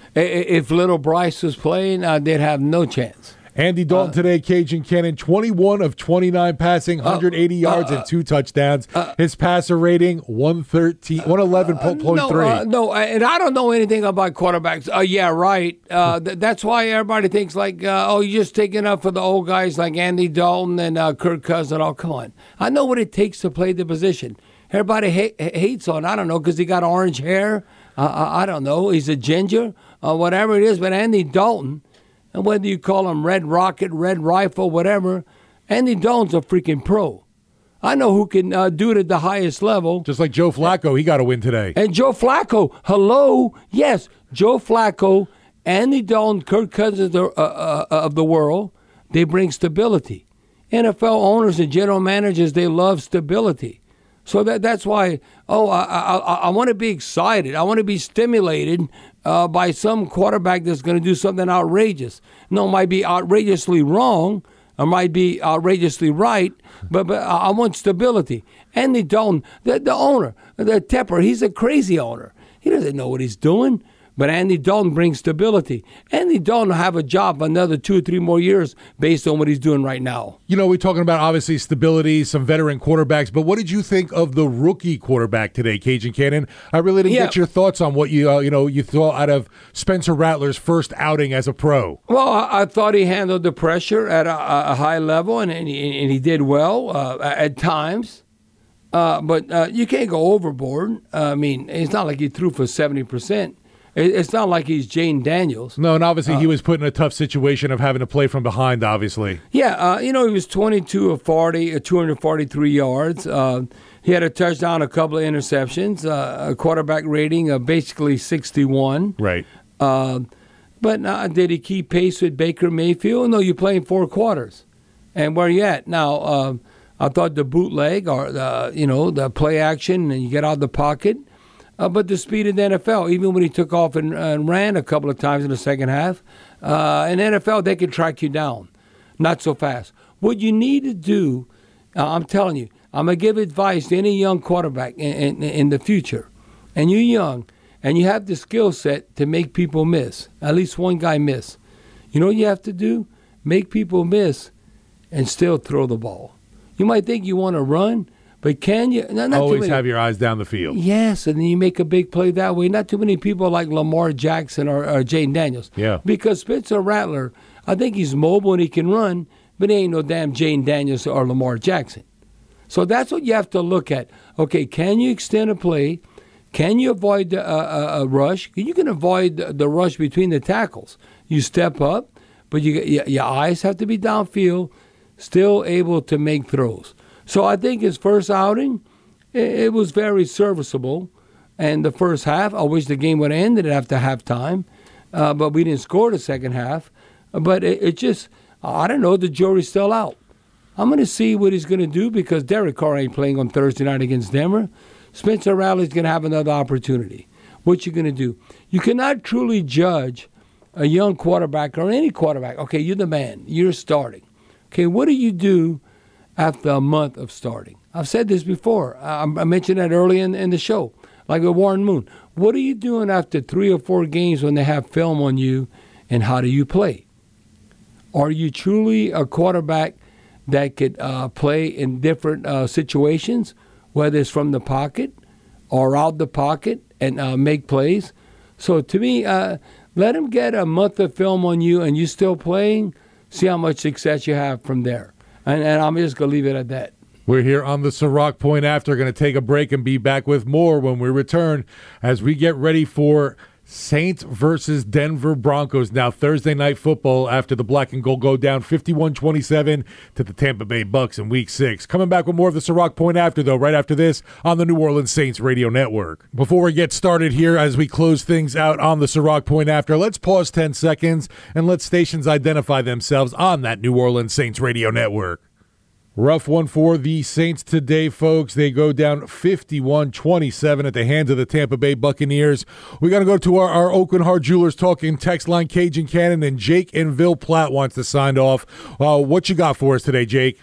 If little Bryce was playing, uh, they'd have no chance. Andy Dalton uh, today, Cajun Cannon, twenty-one of twenty-nine passing, one hundred eighty uh, yards uh, and two touchdowns. Uh, His passer rating, one thirteen, one eleven point three. Uh, no, uh, no, and I don't know anything about quarterbacks. Uh, yeah, right. Uh, th- that's why everybody thinks like, uh, oh, you're just taking up for the old guys like Andy Dalton and uh, Kirk Cousins. Oh, come on. I know what it takes to play the position. Everybody ha- hates on, I don't know, because he got orange hair. Uh, I, I don't know. He's a ginger or whatever it is. But Andy Dalton, and whether you call him Red Rocket, Red Rifle, whatever, Andy Dalton's a freaking pro. I know who can uh, do it at the highest level. Just like Joe Flacco, he got a win today. And Joe Flacco, hello, yes, Joe Flacco, Andy Dalton, Kirk Cousins uh, uh, of the world, they bring stability. N F L owners and general managers, they love stability. So that that's why, oh, I, I, I want to be excited. I want to be stimulated uh, by some quarterback that's going to do something outrageous. No, it might be outrageously wrong or might be outrageously right, but, but I want stability. Andy Dalton, the, the owner, the Tepper, he's a crazy owner. He doesn't know what he's doing. But Andy Dalton brings stability. Andy Dalton will have a job for another two or three more years based on what he's doing right now. You know, we're talking about, obviously, stability, some veteran quarterbacks, but what did you think of the rookie quarterback today, Cajun Cannon? I really didn't yeah. get your thoughts on what you, uh, you know, you thought out of Spencer Rattler's first outing as a pro. Well, I, I thought he handled the pressure at a, a high level, and, and, he, and he did well uh, at times. Uh, but uh, you can't go overboard. Uh, I mean, it's not like he threw for seventy percent. It's not like he's Jane Daniels. No, and obviously uh, he was put in a tough situation of having to play from behind, obviously. Yeah, uh, you know, he was twenty-two of forty, two hundred forty-three yards. Uh, he had a touchdown, a couple of interceptions, uh, a quarterback rating of basically sixty-one. Right. Uh, but uh, did he keep pace with Baker Mayfield? No, you're playing four quarters. And where are you at? Now, uh, I thought the bootleg or, the, you know, the play action and you get out of the pocket. Uh, but the speed of the N F L, even when he took off and, uh, and ran a couple of times in the second half, uh, in the N F L, they can track you down. Not so fast. What you need to do, uh, I'm telling you, I'm going to give advice to any young quarterback in, in, in the future. And you're young, and you have the skill set to make people miss. At least one guy miss. You know what you have to do? Make people miss and still throw the ball. You might think you want to run, but can you? Not, not Always have your eyes down the field. Yes, and then you make a big play that way. Not too many people like Lamar Jackson or, or Jaden Daniels. Yeah. Because Spencer Rattler, I think he's mobile and he can run, but he ain't no damn Jaden Daniels or Lamar Jackson. So that's what you have to look at. Okay, can you extend a play? Can you avoid a, a, a rush? You can avoid the, the rush between the tackles. You step up, but you, you, your eyes have to be downfield, still able to make throws. So I think his first outing, it was very serviceable. And the first half, I wish the game would have ended after halftime, uh, but we didn't score the second half. But it, it just, I don't know, the jury's still out. I'm going to see what he's going to do because Derek Carr ain't playing on Thursday night against Denver. Spencer Rattler's going to have another opportunity. What you going to do? You cannot truly judge a young quarterback or any quarterback. Okay, you're the man. You're starting. Okay, what do you do after a month of starting? I've said this before. I, I mentioned that early in, in the show, like with Warren Moon. What are you doing after three or four games when they have film on you, and how do you play? Are you truly a quarterback that could uh, play in different uh, situations, whether it's from the pocket or out the pocket and uh, make plays? So to me, uh, Let him get a month of film on you and you still playing. See how much success you have from there. And, and I'm just going to leave it at that. We're here on the Ciroc Point After. Going to take a break and be back with more when we return as we get ready for Saints versus Denver Broncos. Now Thursday night football after the black and gold go down fifty-one twenty-seven to the Tampa Bay Bucks in week six. Coming back with more of the Ciroc Point After, though, right after this on the New Orleans Saints Radio Network. Before we get started here, as we close things out on the Ciroc Point After, let's pause ten seconds and let stations identify themselves on that New Orleans Saints Radio Network. Rough one for the Saints today, folks. They go down fifty-one twenty-seven at the hands of the Tampa Bay Buccaneers. We got to go to our, our Oakland Heart Jewelers talking text line. Cajun Cannon and Jake in Ville Platte wants to sign off. Uh, what you got for us today, Jake?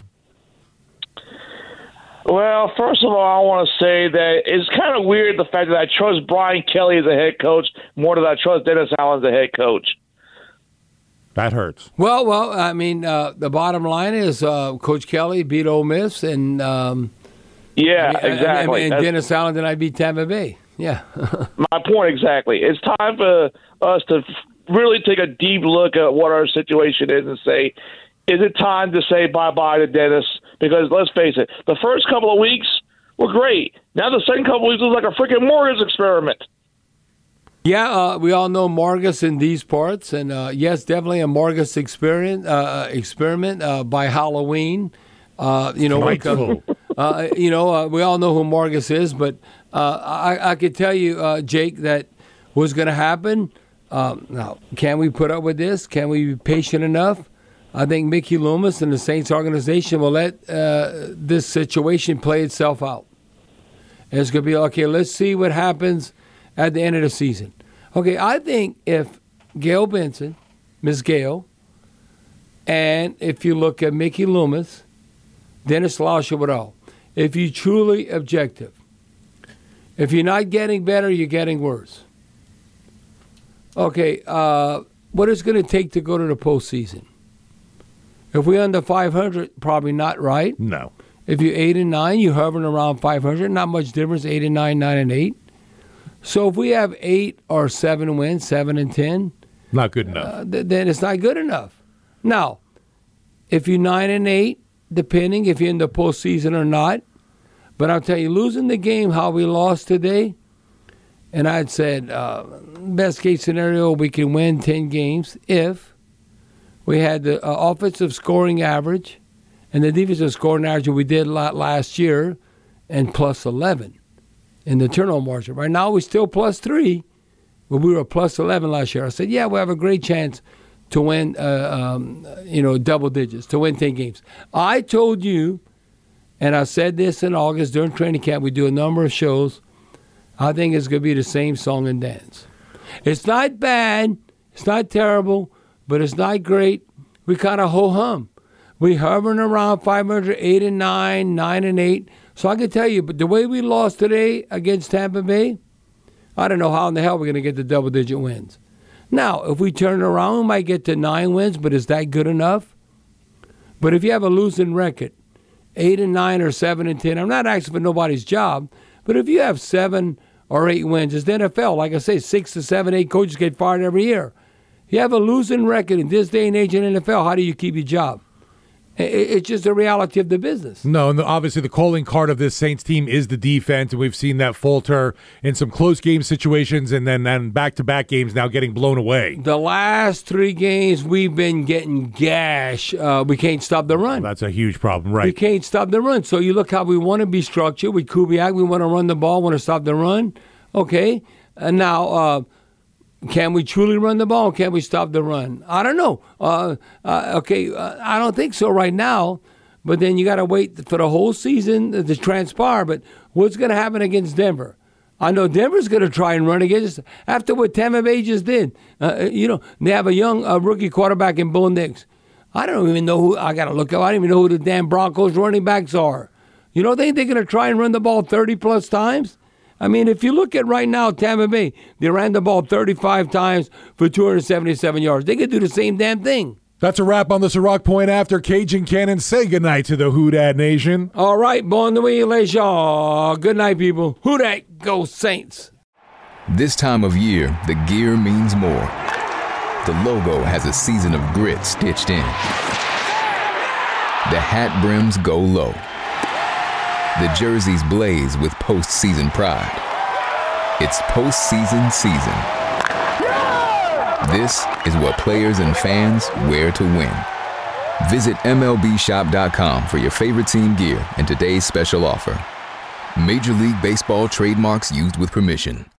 Well, first of all, I want to say that it's kind of weird the fact that I trust Brian Kelly as a head coach more than I trust Dennis Allen as a head coach. That hurts. Well, well, I mean, uh, the bottom line is uh, Coach Kelly beat Ole Miss, and um, yeah, and, exactly. And, and Dennis Allen and I beat Tampa Bay. Yeah, my point exactly. It's time for us to really take a deep look at what our situation is and say, is it time to say bye bye to Dennis? Because let's face it, the first couple of weeks were great. Now the second couple of weeks was like a freaking Morris experiment. Yeah, uh, we all know Margus in these parts, and uh, yes, definitely a Margus experiment. Uh, experiment uh, by Halloween, uh, you know, like, uh, uh, you know, uh, we all know who Margus is, but uh, I, I could tell you, uh, Jake, that what's going to happen. Um, now, can we put up with this? Can we be patient enough? I think Mickey Loomis and the Saints organization will let uh, this situation play itself out. And it's going to be okay. Let's see what happens at the end of the season. Okay, I think if Gail Benson, Miss Gail, and if you look at Mickey Loomis, Dennis Lauscher, if you're truly objective, if you're not getting better, you're getting worse. Okay, uh, what is it going to take to go to the postseason? If we're under five hundred, probably not, right? No. If you're eight and nine, you're hovering around five hundred. Not much difference, eight and nine, nine and eight. So if we have eight or seven wins, seven and ten, not good enough. Uh, th- then it's not good enough. Now, if you're nine and eight, depending if you're in the postseason or not, but I'll tell you, losing the game how we lost today, and I'd said uh, best case scenario we can win ten games if we had the uh, offensive scoring average and the defensive scoring average we did last year, and plus eleven. In the turnover margin. Right now, we're still plus three, but we were plus eleven last year. I said, yeah, we have a great chance to win, uh, um, you know, double digits, to win ten games. I told you, and I said this in August during training camp, we do a number of shows. I think it's going to be the same song and dance. It's not bad. It's not terrible, but it's not great. We kind of ho-hum. We hovering around five hundred, eight and nine, nine and eight. So I can tell you, but the way we lost today against Tampa Bay, I don't know how in the hell we're going to get the double-digit wins. Now, if we turn it around, we might get to nine wins, but is that good enough? But if you have a losing record, eight and nine or seven and ten, I'm not asking for nobody's job, but if you have seven or eight wins, it's the N F L. Like I say, six to seven, eight coaches get fired every year. You have a losing record in this day and age in the N F L, how do you keep your job? It's just the reality of the business. No, and the, obviously the calling card of this Saints team is the defense, and we've seen that falter in some close game situations and then, then back-to-back games now getting blown away. The last three games, we've been getting gash. Uh, we can't stop the run. Well, that's a huge problem, right? We can't stop the run. So you look how we want to be structured. With Kubiak, we want to run the ball, want to stop the run. Okay. And now, uh, can we truly run the ball? Can we stop the run? I don't know. Uh, uh, okay, uh, I don't think so right now. But then you got to wait for the whole season to transpire. But what's going to happen against Denver? I know Denver's going to try and run against us after what Tampa Bay just did. Uh, you know, they have a young uh, rookie quarterback in Bo Nix. I don't even know who. I got to look up. I don't even know who the damn Broncos running backs are. You know, they they're going to try and run the ball thirty plus times. I mean, if you look at right now, Tampa Bay, they ran the ball thirty-five times for two hundred seventy-seven yards. They could do the same damn thing. That's a wrap on the Ciroc Point After. Cajun Cannon, say goodnight to the Who Dat Nation. All right, bon nuit, les gens. Good night, people. Who Dat, go Saints. This time of year, the gear means more. The logo has a season of grit stitched in. The hat brims go low. The jerseys blaze with postseason pride. It's postseason season. This is what players and fans wear to win. Visit M L B shop dot com for your favorite team gear and today's special offer. Major League Baseball trademarks used with permission.